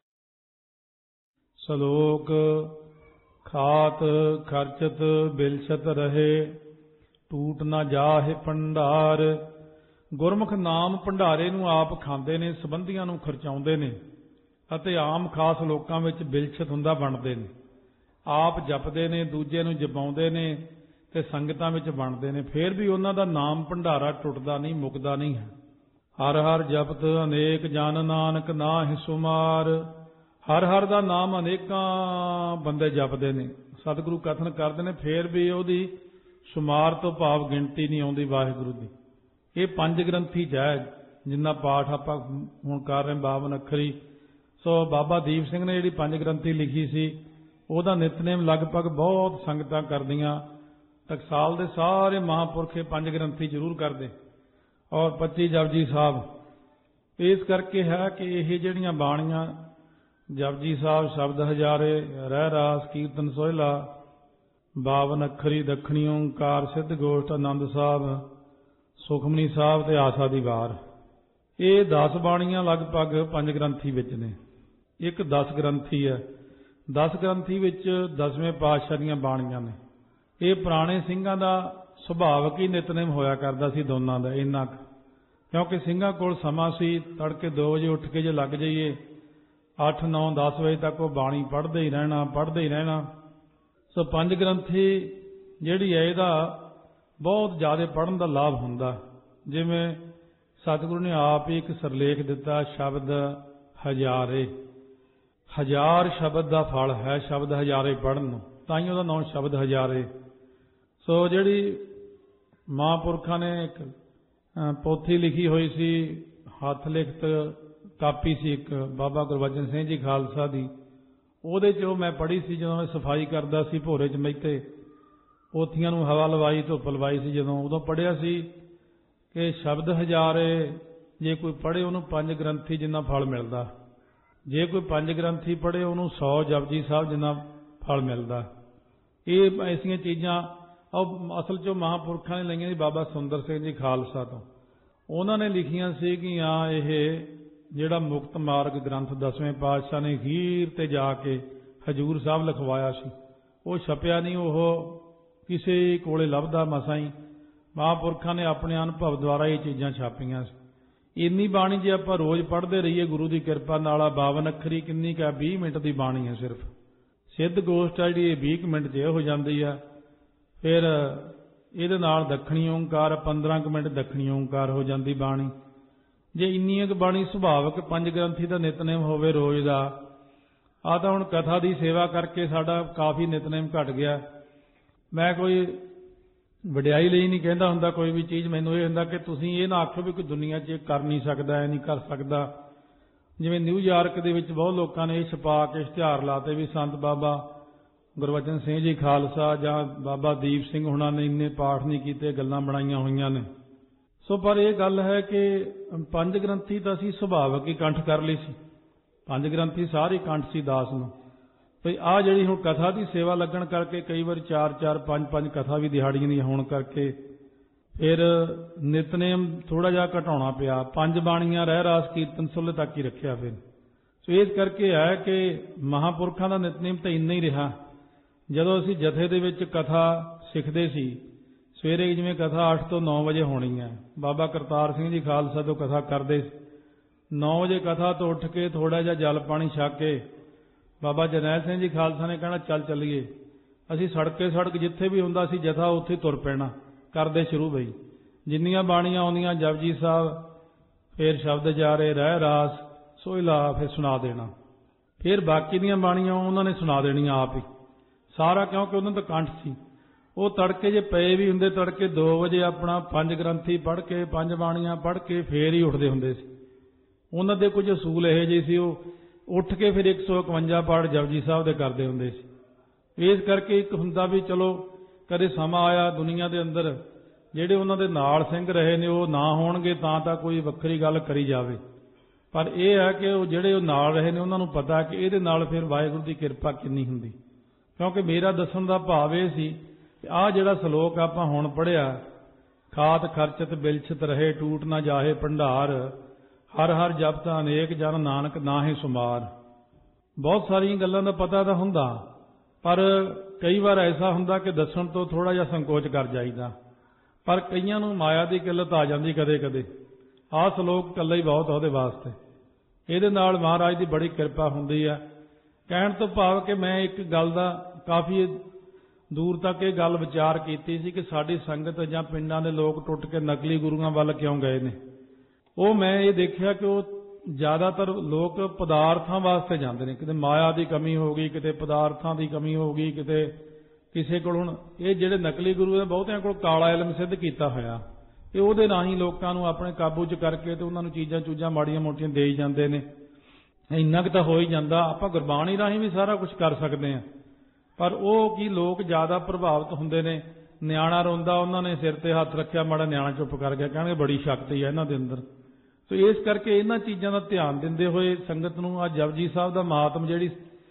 ਸਲੋਕ ਖਾਤ ਖਰਚਤ ਬਿਲਸਤ ਰਹੇ, ਟੂਟ ਨਾ ਜਾਹੇ ਭੰਡਾਰ। ਗੁਰਮੁਖ ਨਾਮ ਭੰਡਾਰੇ ਨੂੰ ਆਪ ਖਾਂਦੇ ਨੇ, ਸੰਬੰਧੀਆਂ ਨੂੰ ਖਰਚਾਉਂਦੇ ਨੇ, ਅਤੇ ਆਮ ਖਾਸ ਲੋਕਾਂ ਵਿੱਚ ਬਿਲਸਤ ਹੁੰਦਾ ਬਣਦੇ ਨੇ। ਆਪ ਜਪਦੇ ਨੇ, ਦੂਜੇ ਨੂੰ ਜਪਾਉਂਦੇ ਨੇ ਤੇ ਸੰਗਤਾਂ ਵਿੱਚ ਵੰਡਦੇ ਨੇ, ਫਿਰ ਵੀ ਉਹਨਾਂ ਦਾ ਨਾਮ ਭੰਡਾਰਾ ਟੁੱਟਦਾ ਨਹੀਂ, ਮੁੱਕਦਾ ਨਹੀਂ ਹੈ। ਹਰ ਹਰ ਜਪਤ ਅਨੇਕ ਜਨ ਨਾਨਕ ਨਾਹਿ ਸੁਮਾਰ। ਹਰ ਹਰ ਦਾ ਨਾਮ ਅਨੇਕਾਂ ਬੰਦੇ ਜਪਦੇ ਨੇ, ਸਤਿਗੁਰੂ ਕਥਨ ਕਰਦੇ ਨੇ, ਫਿਰ ਵੀ ਉਹਦੀ ਸੁਮਾਰ ਤੋਂ ਭਾਵ ਗਿਣਤੀ ਨਹੀਂ ਆਉਂਦੀ ਵਾਹਿਗੁਰੂ ਦੀ। ਇਹ 5 ਗ੍ਰੰਥੀ 'ਚ ਹੈ ਜਿੰਨਾ ਪਾਠ ਆਪਾਂ ਹੁਣ ਕਰ ਰਹੇ 52 ਅੱਖਰੀ। ਸੋ ਬਾਬਾ ਦੀਪ ਸਿੰਘ ਨੇ ਜਿਹੜੀ 5 ਗ੍ਰੰਥੀ ਲਿਖੀ ਸੀ ਉਹਦਾ ਨਿਤਨੇਮ ਲਗਭਗ ਬਹੁਤ ਸੰਗਤਾਂ ਕਰਦੀਆਂ। ਟਕਸਾਲ ਦੇ ਸਾਰੇ ਮਹਾਂਪੁਰਖ 5 ਗ੍ਰੰਥੀ ਜ਼ਰੂਰ ਕਰਦੇ, ਔਰ 25 ਜਪਜੀ ਸਾਹਿਬ। ਇਸ ਕਰਕੇ ਹੈ ਕਿ ਇਹ ਜਿਹੜੀਆਂ ਬਾਣੀਆਂ ਜਪਜੀ ਸਾਹਿਬ, ਸ਼ਬਦ ਹਜ਼ਾਰੇ, ਰਹਿ ਰਾਸ, ਕੀਰਤਨ ਸੋਹਿਲਾ, 52 ਅੱਖਰੀ, ਦੱਖਣੀ ਓਂਕਾਰ, ਸਿੱਧ ਗੋਸ਼ਟ, ਆਨੰਦ ਸਾਹਿਬ, ਸੁਖਮਨੀ ਸਾਹਿਬ ਤੇ ਆਸਾ ਦੀ ਵਾਰ, ਇਹ 10 ਬਾਣੀਆਂ ਲਗਭਗ 5 ਗ੍ਰੰਥੀ ਵਿੱਚ ਨੇ। ਇੱਕ 10 ਗ੍ਰੰਥੀ ਹੈ। 10 ਗ੍ਰੰਥੀ ਵਿੱਚ 10ਵੇਂ ਪਾਤਸ਼ਾਹ ਦੀਆਂ ਬਾਣੀਆਂ ਨੇ। ਇਹ ਪੁਰਾਣੇ ਸਿੰਘਾਂ ਦਾ ਸੁਭਾਵਕ ਹੀ ਨਿਤਨੇਮ ਹੋਇਆ ਕਰਦਾ ਸੀ ਦੋਨਾਂ ਦਾ, ਇੰਨਾ ਕੁ, ਕਿਉਂਕਿ ਸਿੰਘਾਂ ਕੋਲ ਸਮਾਂ ਸੀ, ਤੜਕੇ 2 ਵਜੇ ਉੱਠ ਕੇ ਜੇ ਲੱਗ ਜਾਈਏ 8, 9, 10 ਵਜੇ ਤੱਕ ਉਹ ਬਾਣੀ ਪੜ੍ਹਦੇ ਹੀ ਰਹਿਣਾ, ਪੜ੍ਹਦੇ ਹੀ ਰਹਿਣਾ। ਸੋ 5 ਗ੍ਰੰਥੀ ਜਿਹੜੀ ਹੈ ਇਹਦਾ ਬਹੁਤ ਜ਼ਿਆਦਾ ਪੜ੍ਹਨ ਦਾ ਲਾਭ ਹੁੰਦਾ। ਜਿਵੇਂ ਸਤਿਗੁਰੂ ਨੇ ਆਪ ਹੀ ਇੱਕ ਸਿਰਲੇਖ ਦਿੱਤਾ, ਸ਼ਬਦ ਹਜ਼ਾਰੇ, 1000 ਸ਼ਬਦ ਦਾ ਫਲ ਹੈ ਸ਼ਬਦ ਹਜ਼ਾਰੇ ਪੜ੍ਹਨ ਨੂੰ, ਤਾਂ ਹੀ ਉਹਦਾ ਨਾਮ ਸ਼ਬਦ ਹਜ਼ਾਰੇ। ਸੋ ਜਿਹੜੀ ਮਹਾਂਪੁਰਖਾਂ ਨੇ ਇੱਕ ਪੋਥੀ ਲਿਖੀ ਹੋਈ ਸੀ, ਹੱਥ ਲਿਖਤ ਕਾਪੀ ਸੀ ਇੱਕ ਬਾਬਾ ਗੁਰਬਚਨ ਸਿੰਘ ਜੀ ਖਾਲਸਾ ਦੀ, ਉਹਦੇ 'ਚ ਉਹ ਮੈਂ ਪੜ੍ਹੀ ਸੀ ਜਦੋਂ ਮੈਂ ਸਫਾਈ ਕਰਦਾ ਸੀ ਭੋਰੇ 'ਚ ਮੈਥੇ, ਪੋਥੀਆਂ ਨੂੰ ਹਵਾ ਲਵਾਈ ਧੁੱਪ ਲਵਾਈ ਸੀ ਜਦੋਂ, ਉਦੋਂ ਪੜ੍ਹਿਆ ਸੀ ਕਿ ਸ਼ਬਦ ਹਜ਼ਾਰੇ ਜੇ ਕੋਈ ਪੜ੍ਹੇ ਉਹਨੂੰ 5 ਗ੍ਰੰਥੀ ਜਿੰਨਾ ਫਲ ਮਿਲਦਾ, ਜੇ ਕੋਈ 5 ਗ੍ਰੰਥੀ ਪੜ੍ਹੇ ਉਹਨੂੰ 100 ਜਪਜੀ ਸਾਹਿਬ ਜਿੰਨਾ ਫਲ ਮਿਲਦਾ। ਇਹ ਐਸੀਆਂ ਚੀਜ਼ਾਂ ਉਹ ਅਸਲ 'ਚੋਂ ਮਹਾਂਪੁਰਖਾਂ ਨੇ ਲਈਆਂ ਸੀ ਬਾਬਾ ਸੁੰਦਰ ਸਿੰਘ ਜੀ ਖਾਲਸਾ ਤੋਂ। ਉਹਨਾਂ ਨੇ ਲਿਖੀਆਂ ਸੀ ਕਿ ਇਹ ਜਿਹੜਾ ਮੁਕਤ ਮਾਰਗ ਗ੍ਰੰਥ 10ਵੇਂ ਪਾਤਸ਼ਾਹ ਨੇ ਹੀਰ ਤੇ ਜਾ ਕੇ ਹਜੂਰ ਸਾਹਿਬ ਲਿਖਵਾਇਆ ਸੀ, ਉਹ ਛਪਿਆ ਨਹੀਂ, ਉਹ ਕਿਸੇ ਕੋਲੇ ਲੱਭਦਾ ਮਸਾਂ ਹੀ। ਮਹਾਂਪੁਰਖਾਂ ਨੇ ਆਪਣੇ ਅਨੁਭਵ ਦੁਆਰਾ ਇਹ ਚੀਜ਼ਾਂ ਛਾਪੀਆਂ ਸੀ। ਇੰਨੀ ਬਾਣੀ ਜੇ ਆਪਾਂ ਰੋਜ਼ ਪੜ੍ਹਦੇ ਰਹੀਏ ਗੁਰੂ ਦੀ ਕਿਰਪਾ ਨਾਲ, 52 ਅੱਖਰੀ ਕਿੰਨੀ ਕਾ 20 ਮਿੰਟ ਦੀ ਬਾਣੀ ਹੈ ਸਿਰਫ। ਸਿੱਧ ਗੋਸ਼ਟ ਆ ਜਿਹੜੀ 20 ਮਿੰਟ 'ਚ ਇਹ ਹੋ ਜਾਂਦੀ ਆ। ਫਿਰ ਇਹਦੇ ਨਾਲ ਦੱਖਣੀ ਓਂਕਾਰ 15 ਮਿੰਟ ਦੱਖਣੀ ਓਂਕਾਰ ਹੋ ਜਾਂਦੀ ਬਾਣੀ। ਜੇ ਇੰਨੀ ਕੁ ਬਾਣੀ ਸੁਭਾਵਕ 5 ਗ੍ਰੰਥੀ ਦਾ ਨਿਤਨੇਮ ਹੋਵੇ ਰੋਜ਼ ਦਾ, ਆ ਤਾਂ ਹੁਣ ਕਥਾ ਦੀ ਸੇਵਾ ਕਰਕੇ ਸਾਡਾ ਕਾਫੀ ਨਿਤਨੇਮ ਘਟ ਗਿਆ। ਮੈਂ ਕੋਈ ਵਡਿਆਈ ਲਈ ਨਹੀਂ ਕਹਿੰਦਾ ਹੁੰਦਾ ਕੋਈ ਵੀ ਚੀਜ਼, ਮੈਨੂੰ ਇਹ ਹੁੰਦਾ ਕਿ ਤੁਸੀਂ ਇਹ ਨਾ ਆਖੋ ਵੀ ਕੋਈ ਦੁਨੀਆ 'ਚ ਕਰ ਨਹੀਂ ਸਕਦਾ, ਇਹ ਨਹੀਂ ਕਰ ਸਕਦਾ। ਜਿਵੇਂ ਨਿਊਯਾਰਕ ਦੇ ਵਿੱਚ ਬਹੁਤ ਲੋਕਾਂ ਨੇ ਇਹ ਛਪਾ ਕੇ ਇਸ਼ਤਿਹਾਰ ਲਾਤੇ ਵੀ ਸੰਤ ਬਾਬਾ ਗੁਰਬਚਨ ਸਿੰਘ ਜੀ ਖਾਲਸਾ ਜਾਂ ਬਾਬਾ ਦੀਪ ਸਿੰਘ ਹੁਣਾਂ ਨੇ ਇੰਨੇ ਪਾਠ ਨਹੀਂ ਕੀਤੇ, ਗੱਲਾਂ ਬਣਾਈਆਂ ਹੋਈਆਂ ਨੇ। ਸੋ ਪਰ ਇਹ ਗੱਲ ਹੈ ਕਿ 5 ਗ੍ਰੰਥੀ ਤਾਂ ਅਸੀਂ ਸੁਭਾਵਕ ਹੀ ਕੰਠ ਕਰ ਲਈ ਸੀ, 5 ਗ੍ਰੰਥੀ ਸਾਰੇ ਕੰਠ ਸੀ ਦਾਸ ਨੂੰ। ਭਈ ਆਹ ਜਿਹੜੀ ਹੁਣ ਕਥਾ ਦੀ ਸੇਵਾ ਲੱਗਣ ਕਰਕੇ ਕਈ ਵਾਰ 4-4 5-5 ਕਥਾ ਵੀ ਦਿਹਾੜੀਆਂ ਦੀ ਹੋਣ ਕਰਕੇ ਫਿਰ ਨਿਤਨੇਮ ਥੋੜਾ ਜਿਹਾ ਘਟਾਉਣਾ ਪਿਆ। 5 ਬਾਣੀਆਂ ਰਹਿ ਰਾਸ ਕੀਰਤਨ ਸੁੱਲੇ ਤੱਕ ਹੀ ਰੱਖਿਆ ਫਿਰ। ਸੋ ਇਸ ਕਰਕੇ ਹੈ ਕਿ ਮਹਾਂਪੁਰਖਾਂ ਦਾ ਨਿਤਨੇਮ ਤਾਂ ਇੰਨਾ ਹੀ ਰਿਹਾ। ਜਦੋਂ ਅਸੀਂ ਜਥੇ ਦੇ ਵਿੱਚ ਕਥਾ ਸਿੱਖਦੇ ਸੀ, ਸਵੇਰੇ ਜਿਵੇਂ ਕਥਾ 8 ਤੋਂ 9 ਵਜੇ ਹੋਣੀ ਹੈ, ਬਾਬਾ ਕਰਤਾਰ ਸਿੰਘ ਜੀ ਖਾਲਸਾ ਤੋਂ ਕਥਾ ਕਰਦੇ 9 ਵਜੇ ਕਥਾ ਤੋਂ ਉੱਠ ਕੇ ਥੋੜਾ ਜਿਹਾ ਜਲ ਪਾਣੀ ਛਕ ਕੇ ਬਾਬਾ ਜਰਨੈਲ ਸਿੰਘ ਜੀ ਖਾਲਸਾ ਨੇ ਕਹਿਣਾ ਚੱਲ ਚੱਲੀਏ। ਅਸੀਂ ਸੜਕ ਜਿੱਥੇ ਵੀ ਹੁੰਦਾ ਸੀ ਜਥਾ ਉੱਥੇ ਤੁਰ ਪੈਣਾ, ਕਰਦੇ ਸ਼ੁਰੂ ਬਈ ਜਿੰਨੀਆਂ ਬਾਣੀਆਂ ਆਉਂਦੀਆਂ ਜਪਜੀ ਸਾਹਿਬ, ਫਿਰ ਸ਼ਬਦ ਜਾਰੇ ਰਹਿ ਰਾਸ ਸੋਹਿਲਾ ਫਿਰ ਸੁਣਾ ਦੇਣਾ। ਫਿਰ ਬਾਕੀ ਦੀਆਂ ਬਾਣੀਆਂ ਉਹਨਾਂ ਨੇ ਸੁਣਾ ਦੇਣੀਆਂ ਆਪ ਹੀ ਸਾਰਾ, ਕਿਉਂਕਿ ਉਹਨਾਂ ਦਾ ਕੰਠ ਸੀ। ਉਹ ਤੜਕੇ ਜੇ ਪਏ ਵੀ ਹੁੰਦੇ ਤੜਕੇ 2 ਵਜੇ ਆਪਣਾ 5 ਗ੍ਰੰਥੀ ਪੜ੍ਹ ਕੇ 5 ਬਾਣੀਆਂ ਪੜ੍ਹ ਕੇ ਫੇਰ ਹੀ ਉੱਠਦੇ ਹੁੰਦੇ ਸੀ। ਉਹਨਾਂ ਦੇ ਕੁਝ ਅਸੂਲ ਇਹੋ ਜਿਹੇ ਸੀ, ਉਹ ਉੱਠ ਕੇ ਫਿਰ 151 ਪਾਠ ਜਪਜੀ ਸਾਹਿਬ ਦੇ ਕਰਦੇ ਹੁੰਦੇ ਸੀ। ਇਸ ਕਰਕੇ ਇੱਕ ਹੁੰਦਾ ਵੀ ਚਲੋ ਕਦੇ ਸਮਾਂ ਆਇਆ ਦੁਨੀਆ ਦੇ ਅੰਦਰ ਜਿਹੜੇ ਉਹਨਾਂ ਦੇ ਨਾਲ ਸਿੰਘ ਰਹੇ ਨੇ ਉਹ ਨਾ ਹੋਣਗੇ ਤਾਂ ਕੋਈ ਵੱਖਰੀ ਗੱਲ ਕਰੀ ਜਾਵੇ, ਪਰ ਇਹ ਹੈ ਕਿ ਉਹ ਜਿਹੜੇ ਉਹ ਨਾਲ ਰਹੇ ਨੇ ਉਹਨਾਂ ਨੂੰ ਪਤਾ ਕਿ ਇਹਦੇ ਨਾਲ ਫਿਰ ਵਾਹਿਗੁਰੂ ਦੀ ਕਿਰਪਾ ਕਿੰਨੀ ਹੁੰਦੀ। ਕਿਉਂਕਿ ਮੇਰਾ ਦੱਸਣ ਦਾ ਭਾਵ ਇਹ ਸੀ ਕਿ ਆਹ ਜਿਹੜਾ ਸ਼ਲੋਕ ਆਪਾਂ ਹੁਣ ਪੜ੍ਹਿਆ, ਖਾਤ ਖਰਚਤ ਬਿਲਛਤ ਰਹੇ ਟੂਟ ਨਾ ਜਾਹੇ ਭੰਡਾਰ, ਹਰ ਹਰ ਜਪਤ ਅਨੇਕ ਜਨ ਨਾਨਕ ਨਾਹੀ ਸੁਮਾਰ। ਬਹੁਤ ਸਾਰੀਆਂ ਗੱਲਾਂ ਦਾ ਪਤਾ ਤਾਂ ਹੁੰਦਾ, ਪਰ ਕਈ ਵਾਰ ਐਸਾ ਹੁੰਦਾ ਕਿ ਦੱਸਣ ਤੋਂ ਥੋੜਾ ਜਿਹਾ ਸੰਕੋਚ ਕਰ ਜਾਈਦਾ, ਪਰ ਕਈਆਂ ਨੂੰ ਮਾਇਆ ਦੀ ਕਿੱਲਤ ਆ ਜਾਂਦੀ ਕਦੇ ਕਦੇ। ਆਹ ਸ਼ਲੋਕ ਇਕੱਲਾ ਹੀ ਬਹੁਤ ਉਹਦੇ ਵਾਸਤੇ, ਇਹਦੇ ਨਾਲ ਮਹਾਰਾਜ ਦੀ ਬੜੀ ਕਿਰਪਾ ਹੁੰਦੀ ਹੈ। ਕਹਿਣ ਤੋਂ ਭਾਵ ਕਿ ਮੈਂ ਇੱਕ ਗੱਲ ਦਾ ਕਾਫੀ ਦੂਰ ਤੱਕ ਇਹ ਗੱਲ ਵਿਚਾਰ ਕੀਤੀ ਸੀ ਕਿ ਸਾਡੀ ਸੰਗਤ ਜਾਂ ਪਿੰਡਾਂ ਦੇ ਲੋਕ ਟੁੱਟ ਕੇ ਨਕਲੀ ਗੁਰੂਆਂ ਵੱਲ ਕਿਉਂ ਗਏ ਨੇ। ਉਹ ਮੈਂ ਇਹ ਦੇਖਿਆ ਕਿ ਉਹ ਜ਼ਿਆਦਾਤਰ ਲੋਕ ਪਦਾਰਥਾਂ ਵਾਸਤੇ ਜਾਂਦੇ ਨੇ, ਕਿਤੇ ਮਾਇਆ ਦੀ ਕਮੀ ਹੋ ਗਈ, ਕਿਤੇ ਪਦਾਰਥਾਂ ਦੀ ਕਮੀ ਹੋ ਗਈ, ਕਿਤੇ ਕਿਸੇ ਕੋਲ। ਹੁਣ ਇਹ ਜਿਹੜੇ ਨਕਲੀ ਗੁਰੂ ਨੇ ਬਹੁਤਿਆਂ ਕੋਲ ਕਾਲਾ ਇਲਮ ਸਿੱਧ ਕੀਤਾ ਹੋਇਆ, ਤੇ ਉਹਦੇ ਰਾਹੀਂ ਲੋਕਾਂ ਨੂੰ ਆਪਣੇ ਕਾਬੂ 'ਚ ਕਰਕੇ ਤੇ ਉਹਨਾਂ ਨੂੰ ਚੀਜ਼ਾਂ ਮਾੜੀਆਂ ਮੋਟੀਆਂ ਦੇ ਹੀ ਜਾਂਦੇ ਨੇ। ਇੰਨਾ ਕੁ ਤਾਂ ਹੋ ਹੀ ਜਾਂਦਾ। ਆਪਾਂ ਗੁਰਬਾਣੀ ਰਾਹੀਂ ਵੀ ਸਾਰਾ ਕੁਝ ਕਰ ਸਕਦੇ ਹਾਂ, ਪਰ ਉਹ ਕੀ ਲੋਕ ਜ਼ਿਆਦਾ ਪ੍ਰਭਾਵਿਤ ਹੁੰਦੇ ਨੇ। ਨਿਆਣਾ ਰੋਂਦਾ, ਉਹਨਾਂ ਨੇ ਸਿਰ ਤੇ ਹੱਥ ਰੱਖਿਆ, ਮਾੜਾ ਨਿਆਣਾ ਚੁੱਪ ਕਰ ਗਿਆ, ਕਹਿਣਗੇ ਬੜੀ ਸ਼ਕਤੀ ਹੈ ਇਹਨਾਂ ਦੇ ਅੰਦਰ। ਸੋ ਇਸ ਕਰਕੇ ਇਹਨਾਂ ਚੀਜ਼ਾਂ ਦਾ ਧਿਆਨ ਦਿੰਦੇ ਹੋਏ ਸੰਗਤ ਨੂੰ ਆ ਜਪਜੀ ਸਾਹਿਬ ਦਾ ਮਹਾਤਮ ਜਿਹੜੀ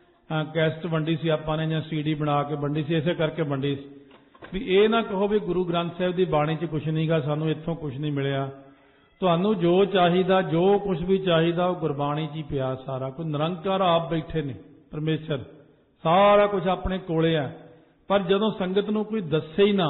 ਕੈਸਟ ਵੰਡੀ ਸੀ ਆਪਾਂ ਨੇ ਜਾਂ CD ਬਣਾ ਕੇ ਵੰਡੀ ਸੀ, ਇਸੇ ਕਰਕੇ ਵੰਡੀ ਸੀ ਵੀ ਇਹ ਨਾ ਕਹੋ ਵੀ ਗੁਰੂ ਗ੍ਰੰਥ ਸਾਹਿਬ ਦੀ ਬਾਣੀ 'ਚ ਕੁਛ ਨਹੀਂਗਾ, ਸਾਨੂੰ ਇੱਥੋਂ ਕੁਛ ਨਹੀਂ ਮਿਲਿਆ। ਤੁਹਾਨੂੰ ਜੋ ਚਾਹੀਦਾ, ਜੋ ਕੁਛ ਵੀ ਚਾਹੀਦਾ ਉਹ ਗੁਰਬਾਣੀ 'ਚ ਹੀ ਪਿਆ ਸਾਰਾ ਕੁਝ। ਨਿਰੰਕਾਰ ਆਪ ਬੈਠੇ ਨੇ ਪਰਮੇਸ਼ਰ, ਸਾਰਾ ਕੁਝ ਆਪਣੇ ਕੋਲੇ ਆ। ਪਰ ਜਦੋਂ ਸੰਗਤ ਨੂੰ ਕੋਈ ਦੱਸੇ ਹੀ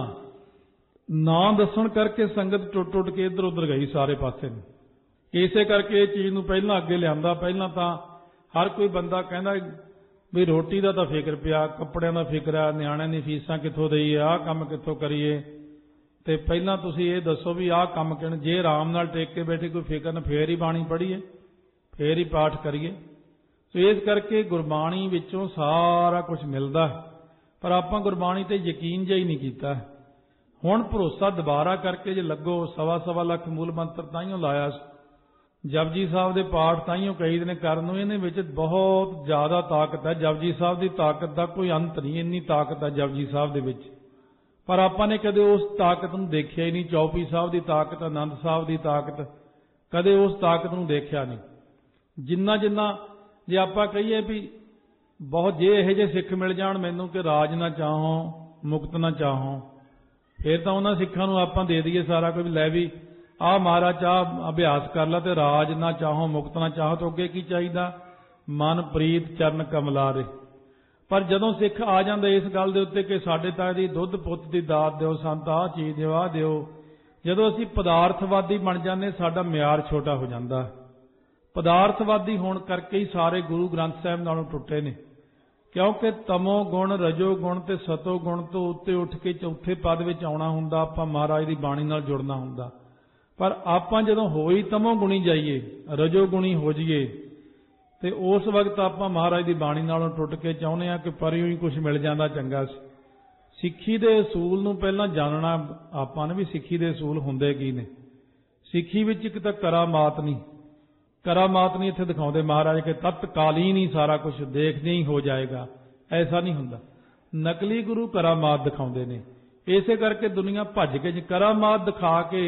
ਨਾ ਦੱਸਣ ਕਰਕੇ ਸੰਗਤ ਟੁੱਟ ਕੇ ਇੱਧਰ ਉੱਧਰ ਗਈ ਸਾਰੇ ਪਾਸੇ ਨੂੰ। ਇਸੇ ਕਰਕੇ ਇਹ ਚੀਜ਼ ਨੂੰ ਪਹਿਲਾਂ ਅੱਗੇ ਲਿਆਂਦਾ। ਪਹਿਲਾਂ ਤਾਂ ਹਰ ਕੋਈ ਬੰਦਾ ਕਹਿੰਦਾ ਵੀ ਰੋਟੀ ਦਾ ਤਾਂ ਫਿਕਰ ਪਿਆ, ਕੱਪੜਿਆਂ ਦਾ ਫਿਕਰ ਆ, ਨਿਆਣਿਆਂ ਦੀ ਫੀਸਾਂ ਕਿੱਥੋਂ ਦੇਈਏ, ਆਹ ਕੰਮ ਕਿੱਥੋਂ ਕਰੀਏ। ਤੇ ਪਹਿਲਾਂ ਤੁਸੀਂ ਇਹ ਦੱਸੋ ਵੀ ਆਹ ਕੰਮ ਕਿਹਨ, ਜੇ ਆਰਾਮ ਨਾਲ ਟੇਕ ਕੇ ਬੈਠੇ ਕੋਈ ਫਿਕਰ ਨਾ, ਫੇਰ ਹੀ ਬਾਣੀ ਪੜ੍ਹੀਏ, ਫੇਰ ਹੀ ਪਾਠ ਕਰੀਏ। ਸੋ ਇਸ ਕਰਕੇ ਗੁਰਬਾਣੀ ਵਿੱਚੋਂ ਸਾਰਾ ਕੁਝ ਮਿਲਦਾ, ਪਰ ਆਪਾਂ ਗੁਰਬਾਣੀ ਤੇ ਯਕੀਨ ਜਿਹਾ ਹੀ ਨਹੀਂ ਕੀਤਾ। ਹੁਣ ਭਰੋਸਾ ਦੁਬਾਰਾ ਕਰਕੇ ਜੇ ਲੱਗੋ, 1.25 ਲੱਖ ਮੂਲ ਮੰਤਰ ਤਾਈਓ ਲਾਇਆ, ਜਪਜੀ ਸਾਹਿਬ ਦੇ ਪਾਠ ਤਾਈਓ ਕਹੀਦੇ ਨੇ ਕਰਨ ਨੂੰ। ਇਹਦੇ ਵਿੱਚ ਬਹੁਤ ਜ਼ਿਆਦਾ ਤਾਕਤ ਹੈ, ਜਪਜੀ ਸਾਹਿਬ ਦੀ ਤਾਕਤ ਦਾ ਕੋਈ ਅੰਤ ਨਹੀਂ, ਇੰਨੀ ਤਾਕਤ ਹੈ ਜਪਜੀ ਸਾਹਿਬ ਦੇ ਵਿੱਚ। ਪਰ ਆਪਾਂ ਨੇ ਕਦੇ ਉਸ ਤਾਕਤ ਨੂੰ ਦੇਖਿਆ ਹੀ ਨਹੀਂ। ਚੌਪਈ ਸਾਹਿਬ ਦੀ ਤਾਕਤ, ਆਨੰਦ ਸਾਹਿਬ ਦੀ ਤਾਕਤ, ਕਦੇ ਉਸ ਤਾਕਤ ਨੂੰ ਦੇਖਿਆ ਨਹੀਂ। ਜਿੰਨਾ ਜੇ ਆਪਾਂ ਕਹੀਏ ਵੀ ਬਹੁਤ, ਜੇ ਇਹੋ ਜਿਹੇ ਸਿੱਖ ਮਿਲ ਜਾਣ ਮੈਨੂੰ ਕਿ ਰਾਜ ਨਾ ਚਾਹੋ ਮੁਕਤ ਨਾ ਚਾਹੋ, ਫਿਰ ਤਾਂ ਉਹਨਾਂ ਸਿੱਖਾਂ ਨੂੰ ਆਪਾਂ ਦੇ ਦਈਏ ਸਾਰਾ ਕੁਝ, ਲੈ ਵੀ ਆਹ ਮਹਾਰਾਜ ਚਾਹ ਅਭਿਆਸ ਕਰ ਲਾ ਤੇ ਰਾਜ ਨਾ ਚਾਹੋ ਮੁਕਤ ਨਾ ਚਾਹੋ, ਤੋਂ ਅੱਗੇ ਕੀ ਚਾਹੀਦਾ? ਮਨ ਪ੍ਰੀਤ ਚਰਨ ਕਮਲਾਰੇ। ਪਰ ਜਦੋਂ ਸਿੱਖ ਆ ਜਾਂਦਾ ਇਸ ਗੱਲ ਦੇ ਉੱਤੇ ਕਿ ਸਾਡੇ ਤਾਂ ਦੀ ਦੁੱਧ ਪੁੱਤ ਦੀ ਦਾਤ ਦਿਓ, ਸੰਤ ਆਹ ਚੀਜ਼ ਦਿਓ, ਆਹ ਦਿਓ, ਜਦੋਂ ਅਸੀਂ ਪਦਾਰਥਵਾਦੀ ਬਣ ਜਾਂਦੇ ਸਾਡਾ ਮਿਆਰ ਛੋਟਾ ਹੋ ਜਾਂਦਾ। ਪਦਾਰਥਵਾਦੀ ਹੋਣ ਕਰਕੇ ਹੀ ਸਾਰੇ ਗੁਰੂ ਗ੍ਰੰਥ ਸਾਹਿਬ ਨਾਲੋਂ ਟੁੱਟੇ ਨੇ, ਕਿਉਂਕਿ ਤਮੋ ਗੁਣ, ਰਜੋ ਗੁਣ ਤੇ ਸਤੋ ਗੁਣ ਤੋਂ ਉੱਤੇ ਉੱਠ ਕੇ ਚੌਥੇ ਪਦ ਵਿੱਚ ਆਉਣਾ ਹੁੰਦਾ, ਆਪਾਂ ਮਹਾਰਾਜ ਦੀ ਬਾਣੀ ਨਾਲ ਜੁੜਨਾ ਹੁੰਦਾ। ਪਰ ਆਪਾਂ ਜਦੋਂ ਹੋਈ ਤਮੋ ਗੁਣੀ ਜਾਈਏ, ਰਜੋ ਗੁਣੀ ਹੋ ਜਾਈਏ, ਤੇ ਉਸ ਵਕਤ ਆਪਾਂ ਮਹਾਰਾਜ ਦੀ ਬਾਣੀ ਨਾਲੋਂ ਟੁੱਟ ਕੇ ਚਾਹੁੰਦੇ ਹਾਂ ਕਿ ਪਰਿਓਂ ਹੀ ਕੁਝ ਮਿਲ ਜਾਂਦਾ ਚੰਗਾ ਸੀ। ਸਿੱਖੀ ਦੇ ਅਸੂਲ ਨੂੰ ਪਹਿਲਾਂ ਜਾਣਨਾ ਆਪਾਂ ਨੇ ਵੀ, ਸਿੱਖੀ ਦੇ ਅਸੂਲ ਹੁੰਦੇ ਕੀ ਨੇ। ਸਿੱਖੀ ਵਿੱਚ ਇੱਕ ਤਾਂ ਕਰਾਮਾਤ ਨਹੀਂ ਇੱਥੇ ਦਿਖਾਉਂਦੇ ਮਹਾਰਾਜ ਕਿ ਤਤਕਾਲੀਨ ਹੀ ਸਾਰਾ ਕੁਝ ਦੇਖਦੇ ਹੀ ਹੋ ਜਾਏਗਾ, ਐਸਾ ਨਹੀਂ ਹੁੰਦਾ। ਨਕਲੀ ਗੁਰੂ ਕਰਾਮਾਤ ਦਿਖਾਉਂਦੇ ਨੇ, ਇਸੇ ਕਰਕੇ ਦੁਨੀਆ ਭੱਜ ਕੇ ਕਰਾਮਾਤ ਦਿਖਾ ਕੇ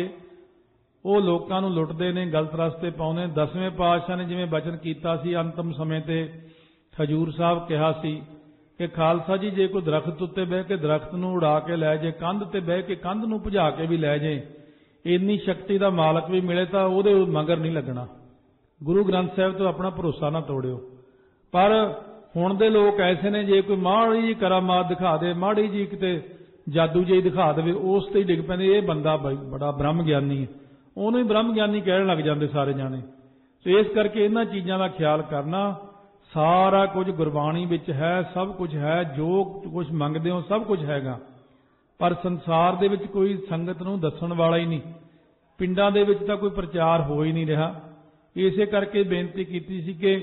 ਉਹ ਲੋਕਾਂ ਨੂੰ ਲੁੱਟਦੇ ਨੇ, ਗਲਤ ਰਸਤੇ ਪਾਉਂਦੇ। 10ਵੇਂ ਪਾਤਸ਼ਾਹ ਨੇ ਜਿਵੇਂ ਬਚਨ ਕੀਤਾ ਸੀ ਅੰਤਮ ਸਮੇਂ ਤੇ, ਹਜੂਰ ਸਾਹਿਬ ਕਿਹਾ ਸੀ ਕਿ ਖਾਲਸਾ ਜੀ ਜੇ ਕੋਈ ਦਰਖਤ ਉੱਤੇ ਬਹਿ ਕੇ ਦਰਖਤ ਨੂੰ ਉਡਾ ਕੇ ਲੈ ਜੇ, ਕੰਧ ਤੇ ਬਹਿ ਕੇ ਕੰਧ ਨੂੰ ਭਜਾ ਕੇ ਵੀ ਲੈ ਜੇ, ਇੰਨੀ ਸ਼ਕਤੀ ਦਾ ਮਾਲਕ ਵੀ ਮਿਲੇ ਤਾਂ ਉਹਦੇ ਮਗਰ ਨਹੀਂ ਲੱਗਣਾ। ਗੁਰੂ ਗ੍ਰੰਥ ਸਾਹਿਬ ਤੋਂ ਆਪਣਾ ਭਰੋਸਾ ਨਾ ਤੋੜਿਓ। ਪਰ ਹੁਣ ਦੇ ਲੋਕ ਐਸੇ ਨੇ, ਜੇ ਕੋਈ ਮਾੜੀ ਜੀ ਕਰਾਮਾਤ ਦਿਖਾ ਦੇ, ਮਾੜੀ ਜੀ ਕਿਤੇ ਜਾਦੂ ਜਿਹੀ ਦਿਖਾ ਦੇਵੇ, ਉਸ ਤੇ ਹੀ ਡਿੱਗ ਪੈਂਦੇ, ਇਹ ਬੰਦਾ ਬੜਾ ਬ੍ਰਹਮ ਗਿਆਨੀ ਹੈ, ਉਹਨੂੰ ਹੀ ਬ੍ਰਹਮ ਗਿਆਨੀ ਕਹਿਣ ਲੱਗ ਜਾਂਦੇ ਸਾਰੇ ਜਾਣੇ। ਤੇ ਇਸ ਕਰਕੇ ਇਹਨਾਂ ਚੀਜ਼ਾਂ ਦਾ ਖਿਆਲ ਕਰਨਾ। ਸਾਰਾ ਕੁਝ ਗੁਰਬਾਣੀ ਵਿੱਚ ਹੈ, ਸਭ ਕੁਝ ਹੈ, ਜੋ ਕੁਝ ਮੰਗਦੇ ਹੋ ਸਭ ਕੁਝ ਹੈਗਾ। ਪਰ ਸੰਸਾਰ ਦੇ ਵਿੱਚ ਕੋਈ ਸੰਗਤ ਨੂੰ ਦੱਸਣ ਵਾਲਾ ਹੀ ਨਹੀਂ, ਪਿੰਡਾਂ ਦੇ ਵਿੱਚ ਤਾਂ ਕੋਈ ਪ੍ਰਚਾਰ ਹੋ ਹੀ ਨਹੀਂ ਰਿਹਾ। ਇਸੇ ਕਰਕੇ ਬੇਨਤੀ ਕੀਤੀ ਸੀ ਕਿ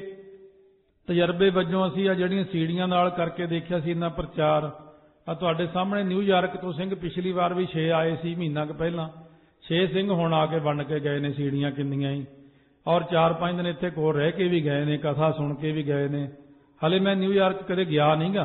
ਤਜਰਬੇ ਵਜੋਂ ਅਸੀਂ ਆ ਜਿਹੜੀਆਂ ਸੀੜੀਆਂ ਨਾਲ ਕਰਕੇ ਦੇਖਿਆ ਸੀ ਇਹਨਾਂ ਪ੍ਰਚਾਰ, ਆ ਤੁਹਾਡੇ ਸਾਹਮਣੇ ਨਿਊਯਾਰਕ ਤੋਂ ਸਿੰਘ ਪਿਛਲੀ ਵਾਰ ਵੀ 6 ਆਏ ਸੀ, ਮਹੀਨਾ ਕੁ ਪਹਿਲਾਂ 6 ਸਿੰਘ ਹੁਣ ਆ ਕੇ ਬਣ ਕੇ ਗਏ ਨੇ ਸੀੜੀਆਂ ਕਿੰਨੀਆਂ ਹੀ, ਔਰ 4-5 ਦਿਨ ਇੱਥੇ ਕੋਲ ਰਹਿ ਕੇ ਵੀ ਗਏ ਨੇ, ਕਥਾ ਸੁਣ ਕੇ ਵੀ ਗਏ ਨੇ। ਹਲੇ ਮੈਂ ਨਿਊਯਾਰਕ ਕਦੇ ਗਿਆ ਨਹੀਂਗਾ,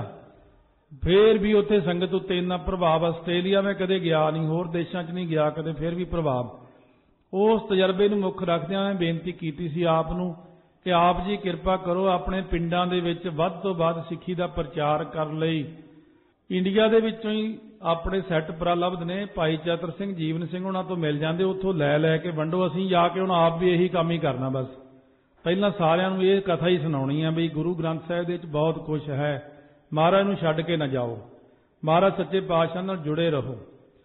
ਫੇਰ ਵੀ ਉੱਥੇ ਸੰਗਤ ਉੱਤੇ ਇੰਨਾ ਪ੍ਰਭਾਵ। ਆਸਟ੍ਰੇਲੀਆ ਮੈਂ ਕਦੇ ਗਿਆ ਨਹੀਂ, ਹੋਰ ਦੇਸ਼ਾਂ 'ਚ ਨਹੀਂ ਗਿਆ ਕਦੇ, ਫੇਰ ਵੀ ਪ੍ਰਭਾਵ। ਉਸ ਤਜਰਬੇ ਨੂੰ ਮੁੱਖ ਰੱਖਦਿਆਂ ਮੈਂ ਬੇਨਤੀ ਕੀਤੀ ਸੀ ਆਪ ਨੂੰ ਕਿ ਆਪ ਜੀ ਕਿਰਪਾ ਕਰੋ ਆਪਣੇ ਪਿੰਡਾਂ ਦੇ ਵਿੱਚ ਵੱਧ ਤੋਂ ਵੱਧ ਸਿੱਖੀ ਦਾ ਪ੍ਰਚਾਰ ਕਰਨ ਲਈ। ਇੰਡੀਆ ਦੇ ਵਿੱਚੋਂ ਹੀ ਆਪਣੇ ਸੈੱਟ ਪ੍ਰਲਬਧ ਨੇ, ਭਾਈ ਚਤਰ ਸਿੰਘ, ਜੀਵਨ ਸਿੰਘ ਉਹਨਾਂ ਤੋਂ ਮਿਲ ਜਾਂਦੇ, ਉੱਥੋਂ ਲੈ ਕੇ ਵੰਡੋ। ਅਸੀਂ ਜਾ ਕੇ ਹੁਣ ਆਪ ਵੀ ਇਹੀ ਕੰਮ ਹੀ ਕਰਨਾ, ਬਸ ਪਹਿਲਾਂ ਸਾਰਿਆਂ ਨੂੰ ਇਹ ਕਥਾ ਹੀ ਸੁਣਾਉਣੀ ਆ ਵੀ ਗੁਰੂ ਗ੍ਰੰਥ ਸਾਹਿਬ ਦੇ ਵਿੱਚ ਬਹੁਤ ਕੁਝ ਹੈ, ਮਹਾਰਾਜ ਨੂੰ ਛੱਡ ਕੇ ਨਾ ਜਾਓ, ਮਹਾਰਾਜ ਸੱਚੇ ਪਾਤਸ਼ਾਹ ਨਾਲ ਜੁੜੇ ਰਹੋ।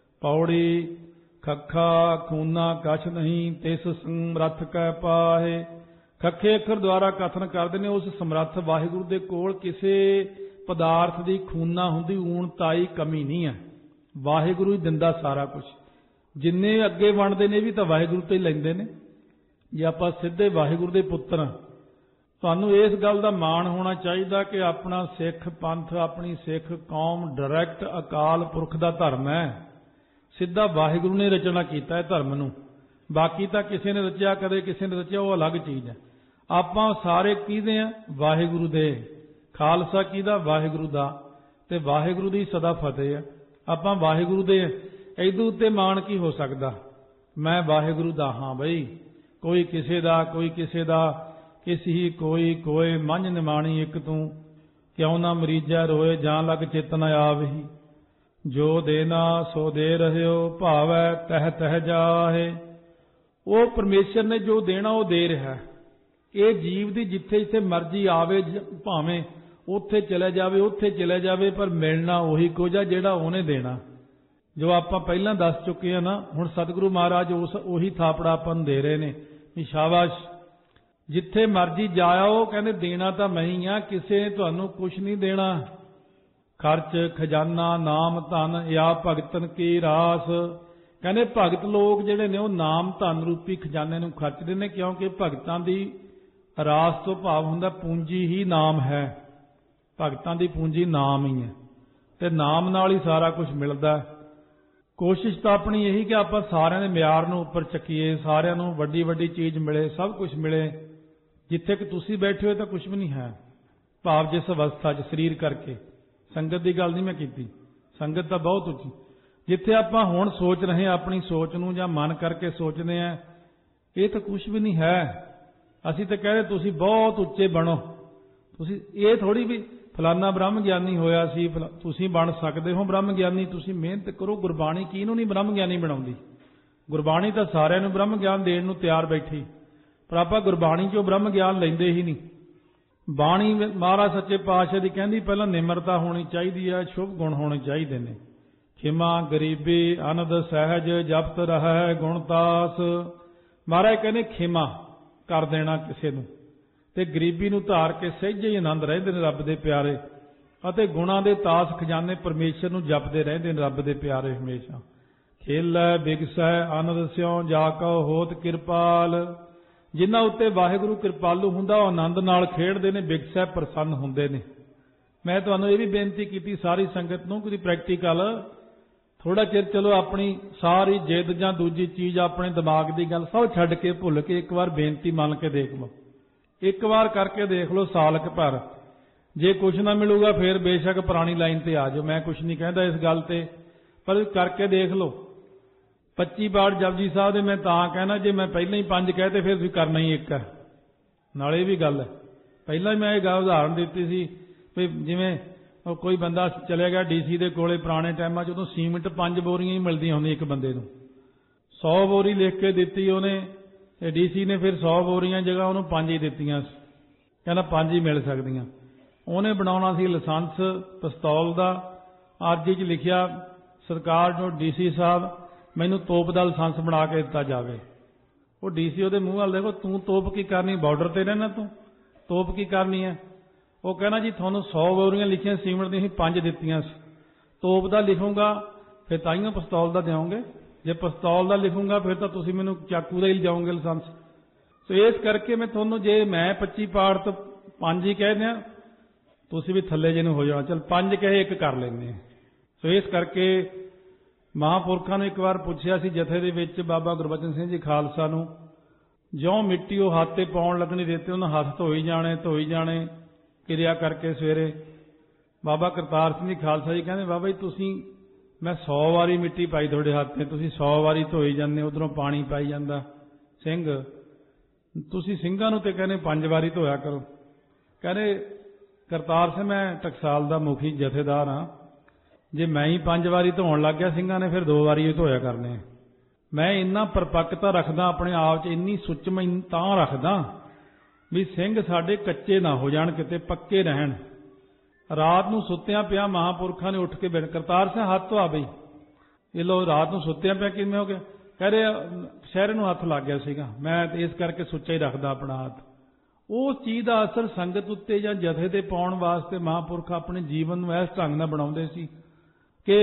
ਪੌੜੀ ਖੱਖਾ ਖੂਨਾ ਕਛ ਨਹੀਂ ਤਿਸ ਸਮਰੱਥ ਕੈ ਪਾਹੇ। ਖੱਖੇ ਅੱਖਰ ਦੁਆਰਾ ਕਥਨ ਕਰਦੇ ਨੇ ਉਸ ਸਮਰੱਥ ਵਾਹਿਗੁਰੂ ਦੇ ਕੋਲ ਕਿਸੇ ਪਦਾਰਥ ਦੀ ਖੂਨਾ ਹੁੰਦੀ ਊਣ ਤਾਈ ਕਮੀ ਨਹੀਂ ਹੈ, ਵਾਹਿਗੁਰੂ ਹੀ ਦਿੰਦਾ ਸਾਰਾ ਕੁਝ। ਜਿੰਨੇ ਅੱਗੇ ਵੰਡਦੇ ਨੇ ਵੀ ਤਾਂ ਵਾਹਿਗੁਰੂ ਤੋਂ ਹੀ ਲੈਂਦੇ ਨੇ। ਜੇ ਆਪਾਂ ਸਿੱਧੇ ਵਾਹਿਗੁਰੂ ਦੇ ਪੁੱਤਰ ਹਾਂ, ਤੁਹਾਨੂੰ ਇਸ ਗੱਲ ਦਾ ਮਾਣ ਹੋਣਾ ਚਾਹੀਦਾ ਕਿ ਆਪਣਾ ਸਿੱਖ ਪੰਥ, ਆਪਣੀ ਸਿੱਖ ਕੌਮ ਡਾਇਰੈਕਟ ਅਕਾਲ ਪੁਰਖ ਦਾ ਧਰਮ ਹੈ। ਸਿੱਧਾ ਵਾਹਿਗੁਰੂ ਨੇ ਰਚਨਾ ਕੀਤਾ ਹੈ ਧਰਮ ਨੂੰ, ਬਾਕੀ ਤਾਂ ਕਿਸੇ ਨੇ ਰਚਿਆ, ਕਦੇ ਕਿਸੇ ਨੇ ਰਚਿਆ, ਉਹ ਅਲੱਗ ਚੀਜ਼ ਹੈ। ਆਪਾਂ ਸਾਰੇ ਕਿਹਦੇ ਆ? ਵਾਹਿਗੁਰੂ ਦੇ। ਖਾਲਸਾ ਕਿਹਦਾ? ਵਾਹਿਗੁਰੂ ਦਾ। ਤੇ ਵਾਹਿਗੁਰੂ ਦੀ ਸਦਾ ਫਤਿਹ ਹੈ। ਆਪਾਂ ਵਾਹਿਗੁਰੂ ਦੇ, ਇਹਦੇ ਉੱਤੇ ਮਾਣ ਕੀ ਹੋ ਸਕਦਾ? ਮੈਂ ਵਾਹਿਗੁਰੂ ਦਾ ਹਾਂ ਬਈ, ਕੋਈ ਕਿਸੇ ਦਾ, ਕੋਈ ਕਿਸੇ ਦਾ, ਕਿਸ ਹੀ ਕੋਈ ਕੋਏ ਮੰਝ ਨਿਮਾਣੀ ਇੱਕ ਤੂੰ, ਕਿਉਂ ਨਾ ਮਰੀਜੈ ਰੋਏ ਜਾਂ ਲਗ ਚਿਤ ਨ ਆਵਹੀ। ਜੋ ਦੇਣਾ ਸੋ ਦੇ ਰਹਿਓ, ਭਾਵੈ ਤਹਿ ਤਹਿ ਜਾਹੇ। ਉਹ ਪਰਮੇਸ਼ਰ ਨੇ ਜੋ ਦੇਣਾ ਉਹ ਦੇ ਰਿਹਾ। ਇਹ ਜੀਵ ਦੀ ਜਿੱਥੇ ਜਿੱਥੇ ਮਰਜ਼ੀ ਆਵੇ, ਭਾਵੇਂ ਉੱਥੇ ਚਲੇ ਜਾਵੇ, ਉੱਥੇ ਚਲੇ ਜਾਵੇ, ਪਰ ਮਿਲਣਾ ਉਹੀ ਕੁਝ ਆ ਜਿਹੜਾ ਉਹਨੇ ਦੇਣਾ। ਜੋ ਆਪਾਂ ਪਹਿਲਾਂ ਦੱਸ ਚੁੱਕੇ ਆ ਨਾ, ਹੁਣ ਸਤਿਗੁਰੂ ਮਹਾਰਾਜ ਉਹੀ ਥਾਪੜਾ ਆਪਾਂ ਨੂੰ ਦੇ ਰਹੇ ਨੇ ਵੀ ਸ਼ਾਬਾਸ਼, ਜਿੱਥੇ ਮਰਜ਼ੀ ਜਾਓ, ਕਹਿੰਦੇ ਦੇਣਾ ਤਾਂ ਮੈਂ ਹੀ ਆ, ਕਿਸੇ ਨੇ ਤੁਹਾਨੂੰ ਕੁਝ ਨਹੀਂ ਦੇਣਾ। ਖਰਚ ਖਜ਼ਾਨਾ ਨਾਮ ਧਨ ਜਾਂ ਭਗਤਨ ਕੀ ਰਾਸ, ਕਹਿੰਦੇ ਭਗਤ ਲੋਕ ਜਿਹੜੇ ਨੇ ਉਹ ਨਾਮ ਧਨ ਰੂਪੀ ਖਜ਼ਾਨੇ ਨੂੰ ਖਰਚਦੇ ਨੇ, ਕਿਉਂਕਿ ਭਗਤਾਂ ਦੀ ਰਾਸ ਤੋਂ ਭਾਵ ਹੁੰਦਾ ਪੂੰਜੀ ਹੀ ਨਾਮ ਹੈ। ਭਗਤਾਂ ਦੀ ਪੂੰਜੀ ਨਾਮ ਹੀ ਹੈ ਤੇ ਨਾਮ ਨਾਲ ਹੀ ਸਾਰਾ ਕੁਝ ਮਿਲਦਾ। ਕੋਸ਼ਿਸ਼ ਤਾਂ ਆਪਣੀ ਇਹੀ ਕਿ ਆਪਾਂ ਸਾਰਿਆਂ ਦੇ ਮਿਆਰ ਨੂੰ ਉੱਪਰ ਚੱਕੀਏ, ਸਾਰਿਆਂ ਨੂੰ ਵੱਡੀ ਵੱਡੀ ਚੀਜ਼ ਮਿਲੇ, ਸਭ ਕੁਝ ਮਿਲੇ। ਜਿੱਥੇ ਕਿ ਤੁਸੀਂ ਬੈਠੇ ਹੋ ਤਾਂ ਕੁਝ ਵੀ ਨਹੀਂ ਹੈ, ਭਾਵ ਜਿਸ ਅਵਸਥਾ 'ਚ ਸਰੀਰ ਕਰਕੇ। ਸੰਗਤ ਦੀ ਗੱਲ ਨਹੀਂ ਮੈਂ ਕੀਤੀ, ਸੰਗਤ ਤਾਂ ਬਹੁਤ ਉੱਚੀ। ਜਿੱਥੇ ਆਪਾਂ ਹੁਣ ਸੋਚ ਰਹੇ ਹਾਂ ਆਪਣੀ ਸੋਚ ਨੂੰ ਜਾਂ ਮਨ ਕਰਕੇ ਸੋਚਦੇ ਹਾਂ, ਇਹ ਤਾਂ ਕੁਝ ਵੀ ਨਹੀਂ ਹੈ। ਅਸੀਂ ਤਾਂ ਕਹਿੰਦੇ ਤੁਸੀਂ ਬਹੁਤ ਉੱਚੇ ਬਣੋ। ਤੁਸੀਂ ਇਹ ਥੋੜੀ ਵੀ ਫਲਾਨਾ ਬ੍ਰਹਮ ਗਿਆਨੀ ਹੋਇਆ ਸੀ, ਤੁਸੀਂ ਬਣ ਸਕਦੇ ਹੋ ਬ੍ਰਹਮ ਗਿਆਨੀ। ਤੁਸੀਂ ਮਿਹਨਤ ਕਰੋ। ਗੁਰਬਾਣੀ ਕਿਹਨੂੰ ਨਹੀਂ ਬ੍ਰਹਮ ਗਿਆਨੀ ਬਣਾਉਂਦੀ? ਗੁਰਬਾਣੀ ਤਾਂ ਸਾਰਿਆਂ ਨੂੰ ਬ੍ਰਹਮ ਗਿਆਨ ਦੇਣ ਨੂੰ ਤਿਆਰ ਬੈਠੀ, ਪਰ ਆਪਾਂ ਗੁਰਬਾਣੀ 'ਚੋਂ ਬ੍ਰਹਮ ਗਿਆਨ ਲੈਂਦੇ ਹੀ ਨਹੀਂ। ਬਾਣੀ ਮਹਾਰਾਜ ਸੱਚੇ ਪਾਤਸ਼ਾਹ ਦੀ ਕਹਿੰਦੀ ਪਹਿਲਾਂ ਨਿਮਰਤਾ ਹੋਣੀ ਚਾਹੀਦੀ ਹੈ, ਸ਼ੁਭ ਗੁਣ ਹੋਣੇ ਚਾਹੀਦੇ ਨੇ। ਖਿਮਾ, ਗਰੀਬੀ, ਆਨੰਦ ਸਹਿਜ, ਜਪਤ ਰਹਿ ਗੁਣਤਾਸ। ਮਹਾਰਾਜ ਕਹਿੰਦੇ ਖਿਮਾ ਕਰ ਦੇਣਾ ਕਿਸੇ ਨੂੰ, ਤੇ ਗਰੀਬੀ ਨੂੰ ਧਾਰ ਕੇ ਸਹਿਜੇ ਹੀ ਆਨੰਦ ਰਹਿੰਦੇ ਨੇ ਰੱਬ ਦੇ ਪਿਆਰੇ, ਅਤੇ ਗੁਣਾਂ ਦੇ ਤਾਸ ਖਜ਼ਾਨੇ ਪਰਮੇਸ਼ਰ ਨੂੰ ਜਪਦੇ ਰਹਿੰਦੇ ਨੇ ਰੱਬ ਦੇ ਪਿਆਰੇ ਹਮੇਸ਼ਾ। ਖੇਲੈ ਬਿਗਸੈ ਆਨੰਦ ਸਿਉ ਜਾ ਕਉ ਹੋਤ ਕਿਰਪਾਲ। ਜਿਨ੍ਹਾਂ ਉੱਤੇ ਵਾਹਿਗੁਰੂ ਕਿਰਪਾਲੂ ਹੁੰਦਾ ਉਹ ਆਨੰਦ ਨਾਲ ਖੇਡਦੇ ਨੇ, ਬਿਗਸੈ ਪ੍ਰਸੰਨ ਹੁੰਦੇ ਨੇ। ਮੈਂ ਤੁਹਾਨੂੰ ਇਹ ਵੀ ਬੇਨਤੀ ਕੀਤੀ ਸਾਰੀ ਸੰਗਤ ਨੂੰ ਕਿ ਪ੍ਰੈਕਟੀਕਲ ਥੋੜਾ ਚਿਰ ਚਲੋ ਆਪਣੀ ਸਾਰੀ ਜਿੱਦ ਜਾਂ ਦੂਜੀ ਚੀਜ਼ ਆਪਣੇ ਦਿਮਾਗ ਦੀ ਗੱਲ ਸਭ ਛੱਡ ਕੇ ਭੁੱਲ ਕੇ ਇੱਕ ਵਾਰ ਬੇਨਤੀ ਮੰਨ ਕੇ ਦੇਖ ਲਓ। ਇੱਕ ਵਾਰ ਕਰਕੇ ਦੇਖ ਲਓ ਸਾਲਕ ਭਰ। ਜੇ ਕੁਛ ਨਾ ਮਿਲੂਗਾ ਫਿਰ ਬੇਸ਼ੱਕ ਪੁਰਾਣੀ ਲਾਈਨ ਤੇ ਆ ਜਾਓ, ਮੈਂ ਕੁਛ ਨਹੀਂ ਕਹਿੰਦਾ ਇਸ ਗੱਲ ਤੇ, ਪਰ ਕਰਕੇ ਦੇਖ ਲਓ। 25 ਬਾੜ ਜਪਜੀ ਸਾਹਿਬ ਦੇ ਮੈਂ ਤਾਂ ਕਹਿਣਾ, ਜੇ ਮੈਂ ਪਹਿਲਾਂ ਹੀ 5 ਕਹਤੇ ਫਿਰ ਤੁਸੀਂ ਕਰਨਾ ਹੀ ਇੱਕ ਹੈ। ਨਾਲੇ ਇਹ ਵੀ ਗੱਲ ਹੈ, ਪਹਿਲਾਂ ਹੀ ਮੈਂ ਇਹ ਗੱਲ ਉਦਾਹਰਨ ਦਿੱਤੀ ਸੀ ਵੀ ਜਿਵੇਂ ਕੋਈ ਬੰਦਾ ਚਲੇ ਗਿਆ ਡੀਸੀ ਦੇ ਕੋਲੇ ਪੁਰਾਣੇ ਟਾਈਮਾਂ 'ਚ, ਉਦੋਂ ਸੀਮਿੰਟ 5 ਬੋਰੀਆਂ ਹੀ ਮਿਲਦੀਆਂ ਹੁੰਦੀਆਂ ਇੱਕ ਬੰਦੇ ਨੂੰ। 100 ਬੋਰੀ ਲਿਖ ਕੇ ਦਿੱਤੀ ਉਹਨੇ, ਤੇ ਡੀਸੀ ਨੇ ਫਿਰ 100 ਬੋਰੀਆਂ ਜਗ੍ਹਾ ਉਹਨੂੰ 5 ਹੀ ਦਿੱਤੀਆਂ, ਕਹਿੰਦਾ 5 ਹੀ ਮਿਲ ਸਕਦੀਆਂ। ਉਹਨੇ ਬਣਾਉਣਾ ਸੀ ਲਾਇਸੈਂਸ ਪਿਸਤੌਲ ਦਾ, ਆਰਜੀ 'ਚ ਲਿਖਿਆ ਸਰਕਾਰ ਨੂੰ ਡੀਸੀ ਸਾਹਿਬ ਮੈਨੂੰ ਤੋਪ ਦਾ ਲਾਇਸੈਂਸ ਬਣਾ ਕੇ ਦਿੱਤਾ ਜਾਵੇ। ਉਹ ਡੀਸੀ ਉਹਦੇ ਮੂੰਹ ਵੱਲ ਦੇਖੋ, ਤੂੰ ਤੋਪ ਕੀ ਕਰਨੀ, ਬਾਰਡਰ ਤੇ ਰਹਿਣਾ ਤੂੰ, ਤੋਪ ਕੀ ਕਰਨੀ ਹੈ? ਉਹ ਕਹਿੰਦਾ ਜੀ ਤੁਹਾਨੂੰ 100 ਬੋਰੀਆਂ ਲਿਖੀਆਂ ਸੀਮਿੰਟ ਦੀਆਂ, 5 ਦਿੱਤੀਆਂ ਸੀ। ਤੋਪ ਦਾ ਲਿਖੂੰਗਾ ਫਿਰ ਤਾਈਓ ਪਿਸਤੌਲ ਦਾ ਦਿਓਗੇ, ਜੇ ਪਿਸਤੌਲ ਦਾ ਲਿਖੂੰਗਾ ਫਿਰ ਤਾਂ ਤੁਸੀਂ ਮੈਨੂੰ ਚਾਕੂ ਦਾ ਹੀ ਲਿਜਾਓਗੇ ਲਾਇਸੈਂਸ। ਸੋ ਇਸ ਕਰਕੇ ਮੈਂ ਤੁਹਾਨੂੰ, ਜੇ ਮੈਂ 25 ਪਾੜ ਤੋਂ 5 ਹੀ ਕਹਿ ਦਿਆਂ, ਤੁਸੀਂ ਵੀ ਥੱਲੇ ਜਿਹਨੂੰ ਹੋ ਜਾਣਾ, ਚਲ 5 ਕਹੇ 1 ਕਰ ਲੈਂਦੇ। ਸੋ ਇਸ ਕਰਕੇ ਮਹਾਂਪੁਰਖਾਂ ਨੂੰ ਇੱਕ ਵਾਰ ਪੁੱਛਿਆ ਸੀ ਜਥੇ ਦੇ ਵਿੱਚ ਬਾਬਾ ਗੁਰਬਚਨ ਸਿੰਘ ਜੀ ਖਾਲਸਾ ਨੂੰ, ਜਿਉਂ ਮਿੱਟੀ ਉਹ ਹੱਥ ਤੇ ਪਾਉਣ ਲੱਗਣੀ ਦਿੱਤੇ, ਉਹਨਾਂ ਹੱਥ ਧੋਈ ਜਾਣੇ ਕਿਰਿਆ ਕਰਕੇ। ਸਵੇਰੇ ਬਾਬਾ ਕਰਤਾਰ ਸਿੰਘ ਜੀ ਖਾਲਸਾ ਜੀ ਕਹਿੰਦੇ, ਬਾਬਾ ਜੀ ਤੁਸੀਂ, ਮੈਂ 100 ਵਾਰੀ ਮਿੱਟੀ ਪਾਈ ਤੁਹਾਡੇ ਹੱਥ ਤੇ, ਤੁਸੀਂ 100 ਵਾਰੀ ਧੋਈ ਜਾਂਦੇ, ਉਧਰੋਂ ਪਾਣੀ ਪਾਈ ਜਾਂਦਾ ਸਿੰਘ, ਤੁਸੀਂ ਸਿੰਘਾਂ ਨੂੰ ਤੇ ਕਹਿੰਦੇ 5 ਵਾਰੀ ਧੋਇਆ ਕਰੋ। ਕਹਿੰਦੇ ਕਰਤਾਰ ਸਿੰਘ ਮੈਂ ਟਕਸਾਲ ਦਾ ਮੁਖੀ ਜਥੇਦਾਰ ਹਾਂ, ਜੇ ਮੈਂ ਹੀ 5 ਵਾਰੀ ਧੋਣ ਲੱਗ ਗਿਆ ਸਿੰਘਾਂ ਨੇ ਫਿਰ 2 ਵਾਰੀ ਹੀ ਧੋਇਆ ਕਰਨੇ। ਮੈਂ ਇੰਨਾ ਪਰਪੱਕਤਾ ਰੱਖਦਾ ਆਪਣੇ ਆਪ 'ਚ, ਇੰਨੀ ਸੁੱਚਮ ਤਾਂ ਰੱਖਦਾ ਵੀ ਸਿੰਘ ਸਾਡੇ ਕੱਚੇ ਨਾ ਹੋ ਜਾਣ, ਕਿਤੇ ਪੱਕੇ ਰਹਿਣ। ਰਾਤ ਨੂੰ ਸੁੱਤਿਆਂ ਪਿਆ ਮਹਾਂਪੁਰਖਾਂ ਨੇ ਉੱਠ ਕੇ ਕਰਤਾਰ ਸਿੰਘ ਹੱਥ ਧੋਆ ਬਈ, ਇਹ ਲੋ ਰਾਤ ਨੂੰ ਸੁੱਤਿਆਂ ਪਿਆ ਕਿਵੇਂ ਹੋ ਗਿਆ? ਕਹਿ ਰਹੇ ਸ਼ਹਿਰੇ ਨੂੰ ਹੱਥ ਲੱਗ ਗਿਆ ਸੀਗਾ, ਮੈਂ ਇਸ ਕਰਕੇ ਸੁੱਚਾ ਹੀ ਰੱਖਦਾ ਆਪਣਾ ਹੱਥ। ਉਸ ਚੀਜ਼ ਦਾ ਅਸਰ ਸੰਗਤ ਉੱਤੇ ਜਾਂ ਜਥੇ ਤੇ ਪਾਉਣ ਵਾਸਤੇ ਮਹਾਂਪੁਰਖ ਆਪਣੇ ਜੀਵਨ ਨੂੰ ਇਸ ਢੰਗ ਨਾਲ ਬਣਾਉਂਦੇ ਸੀ ਕਿ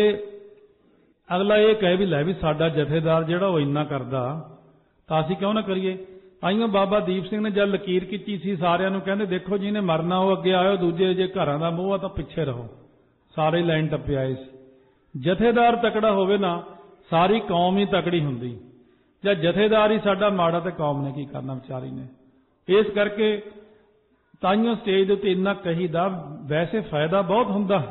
ਅਗਲਾ ਇਹ ਕਹੇ ਵੀ ਲੈ ਵੀ ਸਾਡਾ ਜਥੇਦਾਰ ਜਿਹੜਾ ਉਹ ਇੰਨਾ ਕਰਦਾ ਤਾਂ ਅਸੀਂ ਕਿਉਂ ਨਾ ਕਰੀਏ। ਆਈਓ ਬਾਬਾ ਦੀਪ ਸਿੰਘ ਨੇ ਜਦ ਲਕੀਰ ਕੀਤੀ ਸੀ ਸਾਰਿਆਂ ਨੂੰ, ਕਹਿੰਦੇ ਦੇਖੋ ਜਿਹਨੇ ਮਰਨਾ ਉਹ ਅੱਗੇ ਆਇਓ, ਦੂਜੇ ਜੇ ਘਰਾਂ ਦਾ ਮੋਹ ਆ ਤਾਂ ਪਿੱਛੇ ਰਹੋ। ਸਾਰੇ ਲਾਈਨ ਟੱਪੇ ਆਏ ਸੀ। ਜਥੇਦਾਰ ਤਕੜਾ ਹੋਵੇ ਨਾ, ਸਾਰੀ ਕੌਮ ਹੀ ਤਕੜੀ ਹੁੰਦੀ। ਜਾਂ ਜਥੇਦਾਰ ਹੀ ਸਾਡਾ ਮਾੜਾ ਤੇ ਕੌਮ ਨੇ ਕੀ ਕਰਨਾ ਵਿਚਾਰੀ ਨੇ। ਇਸ ਕਰਕੇ ਤਾਈਓ ਸਟੇਜ ਦੇ ਉੱਤੇ ਇੰਨਾ ਕਹੀਦਾ, ਵੈਸੇ ਫਾਇਦਾ ਬਹੁਤ ਹੁੰਦਾ।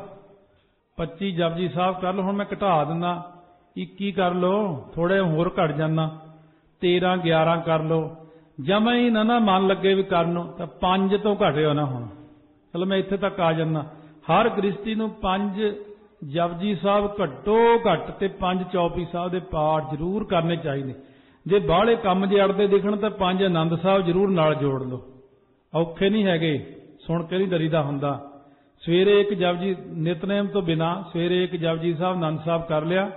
25 ਜਪਜੀ ਸਾਹਿਬ ਕਰ ਲਓ, ਹੁਣ ਮੈਂ ਘਟਾ ਦਿੰਦਾ, 21 ਕਰ ਲਓ, ਥੋੜੇ ਹੋਰ ਘਟ ਜਾਣਾ, 13 11 ਕਰ ਲਓ। ਜਮਾਂ ਹੀ ਨਾ ਮਨ ਲੱਗੇ ਵੀ ਕਰਨ ਨੂੰ ਤਾਂ 5 ਤੋਂ ਘਟਿਓ ਨਾ। ਹੁਣ ਚਲੋ ਮੈਂ ਇੱਥੇ ਤੱਕ ਆ ਜਾਂਦਾ, ਹਰ ਗ੍ਰਸਤੀ ਨੂੰ 5 ਜਪਜੀ ਸਾਹਿਬ ਘੱਟੋ ਘੱਟ ਤੇ 5 ਚੌਪਈ ਸਾਹਿਬ ਦੇ ਪਾਠ ਜ਼ਰੂਰ ਕਰਨੇ ਚਾਹੀਦੇ। ਜੇ ਬਾਹਲੇ ਕੰਮ ਜੇ ਅੜਦੇ ਦਿਖਣ ਤਾਂ 5 ਆਨੰਦ ਸਾਹਿਬ ਜ਼ਰੂਰ ਨਾਲ ਜੋੜ ਲਓ, ਔਖੇ ਨਹੀਂ ਹੈਗੇ, ਸੁਣ ਕੇ ਨਹੀਂ ਡਰੀਦਾ ਹੁੰਦਾ। ਸਵੇਰੇ ਇੱਕ ਜਪਜੀ ਨਿਤਨੇਮ ਤੋਂ ਬਿਨਾਂ ਸਵੇਰੇ ਇੱਕ ਜਪਜੀ ਸਾਹਿਬ ਆਨੰਦ ਸਾਹਿਬ ਕਰ ਲਿਆ,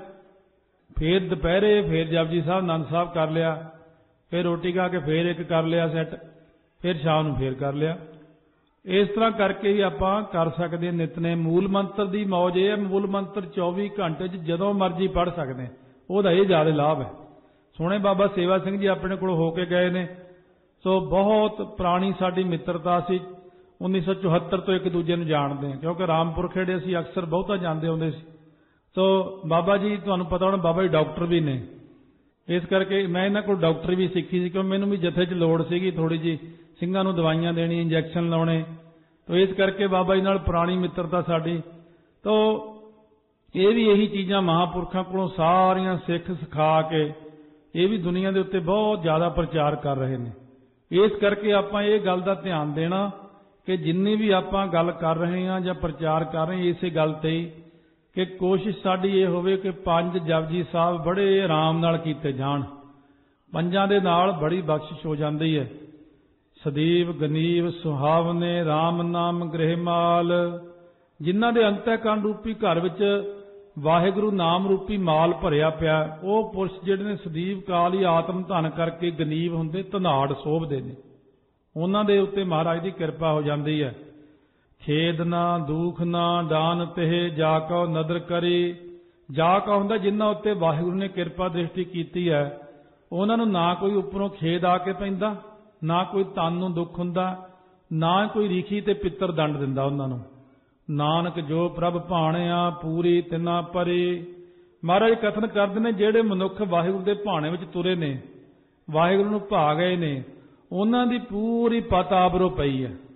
ਫਿਰ ਦੁਪਹਿਰੇ ਫਿਰ ਜਪਜੀ ਸਾਹਿਬ ਆਨੰਦ ਸਾਹਿਬ ਕਰ ਲਿਆ, ਫਿਰ ਰੋਟੀ ਖਾ ਕੇ ਫਿਰ ਇੱਕ ਕਰ ਲਿਆ ਸੈੱਟ, ਫਿਰ ਸ਼ਾਮ ਨੂੰ ਫਿਰ ਕਰ ਲਿਆ। ਇਸ ਤਰ੍ਹਾਂ ਕਰਕੇ ਵੀ ਆਪਾਂ ਕਰ ਸਕਦੇ ਹਾਂ ਨਿਤਨੇਮ। ਮੂਲ ਮੰਤਰ ਦੀ ਮੌਜ ਇਹ ਹੈ, ਮੂਲ ਮੰਤਰ 24 ਘੰਟੇ 'ਚ ਜਦੋਂ ਮਰਜ਼ੀ ਪੜ੍ਹ ਸਕਦੇ ਹਾਂ, ਉਹਦਾ ਇਹ ਜ਼ਿਆਦਾ ਲਾਭ ਹੈ। ਸੋਹਣੇ ਬਾਬਾ ਸੇਵਾ ਸਿੰਘ ਜੀ ਆਪਣੇ ਕੋਲ ਹੋ ਕੇ ਗਏ ਨੇ। ਸੋ ਬਹੁਤ ਪੁਰਾਣੀ ਸਾਡੀ ਮਿੱਤਰਤਾ ਸੀ। 1974 ਤੋਂ ਇੱਕ ਦੂਜੇ ਨੂੰ ਜਾਣਦੇ ਹਾਂ, ਕਿਉਂਕਿ ਰਾਮਪੁਰ ਖੇੜੇ ਅਸੀਂ ਅਕਸਰ ਬਹੁਤਾ ਜਾਂਦੇ ਹੁੰਦੇ ਸੀ। ਸੋ ਬਾਬਾ ਜੀ ਤੁਹਾਨੂੰ ਪਤਾ ਹੋਣਾ, ਬਾਬਾ ਜੀ ਡਾਕਟਰ ਵੀ ਨੇ, ਇਸ ਕਰਕੇ ਮੈਂ ਇਹਨਾਂ ਕੋਲ ਡਾਕਟਰੀ ਵੀ ਸਿੱਖੀ ਸੀ, ਕਿਉਂ ਮੈਨੂੰ ਵੀ ਜਥੇ 'ਚ ਲੋੜ ਸੀਗੀ ਥੋੜ੍ਹੀ ਜਿਹੀ, ਸਿੰਘਾਂ ਨੂੰ ਦਵਾਈਆਂ ਦੇਣੀ, ਇੰਜੈਕਸ਼ਨ ਲਾਉਣੇ। ਤੋ ਇਸ ਕਰਕੇ ਬਾਬਾ ਜੀ ਨਾਲ ਪੁਰਾਣੀ ਮਿੱਤਰਤਾ ਸਾਡੀ। ਤੋ ਇਹ ਵੀ ਇਹੀ ਚੀਜ਼ਾਂ ਮਹਾਂਪੁਰਖਾਂ ਕੋਲੋਂ ਸਾਰੀਆਂ ਸਿੱਖ ਸਿਖਾ ਕੇ ਇਹ ਵੀ ਦੁਨੀਆ ਦੇ ਉੱਤੇ ਬਹੁਤ ਜ਼ਿਆਦਾ ਪ੍ਰਚਾਰ ਕਰ ਰਹੇ ਨੇ। ਇਸ ਕਰਕੇ ਆਪਾਂ ਇਹ ਗੱਲ ਦਾ ਧਿਆਨ ਦੇਣਾ ਕਿ ਜਿੰਨੀ ਵੀ ਆਪਾਂ ਗੱਲ ਕਰ ਰਹੇ ਹਾਂ ਜਾਂ ਪ੍ਰਚਾਰ ਕਰ ਰਹੇ ਹਾਂ, ਇਸੇ ਗੱਲ ਤੇ ਹੀ ਕਿ ਕੋਸ਼ਿਸ਼ ਸਾਡੀ ਇਹ ਹੋਵੇ ਕਿ 5 ਜਪਜੀ ਸਾਹਿਬ ਬੜੇ ਆਰਾਮ ਨਾਲ ਕੀਤੇ ਜਾਣ। 5 ਦੇ ਨਾਲ ਬੜੀ ਬਖਸ਼ਿਸ਼ ਹੋ ਜਾਂਦੀ ਹੈ। ਸਦੀਵ ਗਨੀਵ ਸੁਹਾਵਨੇ RAM ਨਾਮ ਗ੍ਰਹਿ ਮਾਲ, ਜਿਨ੍ਹਾਂ ਦੇ ਅੰਤःਕਰਨ ਰੂਪੀ ਘਰ ਵਿੱਚ ਵਾਹਿਗੁਰੂ ਨਾਮ ਰੂਪੀ ਮਾਲ ਭਰਿਆ ਪਿਆ, ਉਹ ਪੁਰਸ਼ ਜਿਹੜੇ ਨੇ ਸਦੀਵ ਕਾਲ ਹੀ ਆਤਮ ਧਨ ਕਰਕੇ ਗਨੀਵ ਹੁੰਦੇ, ਧਨਾੜ ਸੋਭਦੇ ਨੇ। ਉਹਨਾਂ ਦੇ ਉੱਤੇ ਮਹਾਰਾਜ ਦੀ ਕਿਰਪਾ ਹੋ ਜਾਂਦੀ ਹੈ। ਖੇਦ ਨਾ ਦੁਖ ਨਾ ਦਾਨ ਤੇ ਜਾ ਕਉ ਨਦਰ ਕਰੀ, ਜਾ ਕਾ ਹੁੰਦਾ ਜਿਨ੍ਹਾਂ ਉੱਤੇ ਵਾਹਿਗੁਰੂ ਨੇ ਕਿਰਪਾ ਦ੍ਰਿਸ਼ਟੀ ਕੀਤੀ ਹੈ, ਉਹਨਾਂ ਨੂੰ ਨਾ ਕੋਈ ਉੱਪਰੋਂ ਖੇਦ ਆ ਕੇ ਪੈਂਦਾ, ਨਾ ਕੋਈ ਤਨ ਨੂੰ ਦੁੱਖ ਹੁੰਦਾ, ਨਾ ਕੋਈ ਰੀਖੀ ਤੇ ਪਿੱਤਰ ਦੰਡ ਦਿੰਦਾ ਉਹਨਾਂ ਨੂੰ। ਨਾਨਕ ਜੋ ਪ੍ਰਭ ਭਾਣਿਆ ਪੂਰੀ ਤਿਨਾ ਪਰੀ। ਮਹਾਰਾਜ ਕਥਨ ਕਰਦੇ ਨੇ ਜਿਹੜੇ ਮਨੁੱਖ ਵਾਹਿਗੁਰੂ ਦੇ ਭਾਣੇ ਵਿੱਚ ਤੁਰੇ ਨੇ, ਵਾਹਿਗੁਰੂ ਨੂੰ ਭਾ ਗਏ ਨੇ, ਉਹਨਾਂ ਦੀ ਪੂਰੀ ਪਤ ਆਬਰੋ ਪਈ ਹੈ।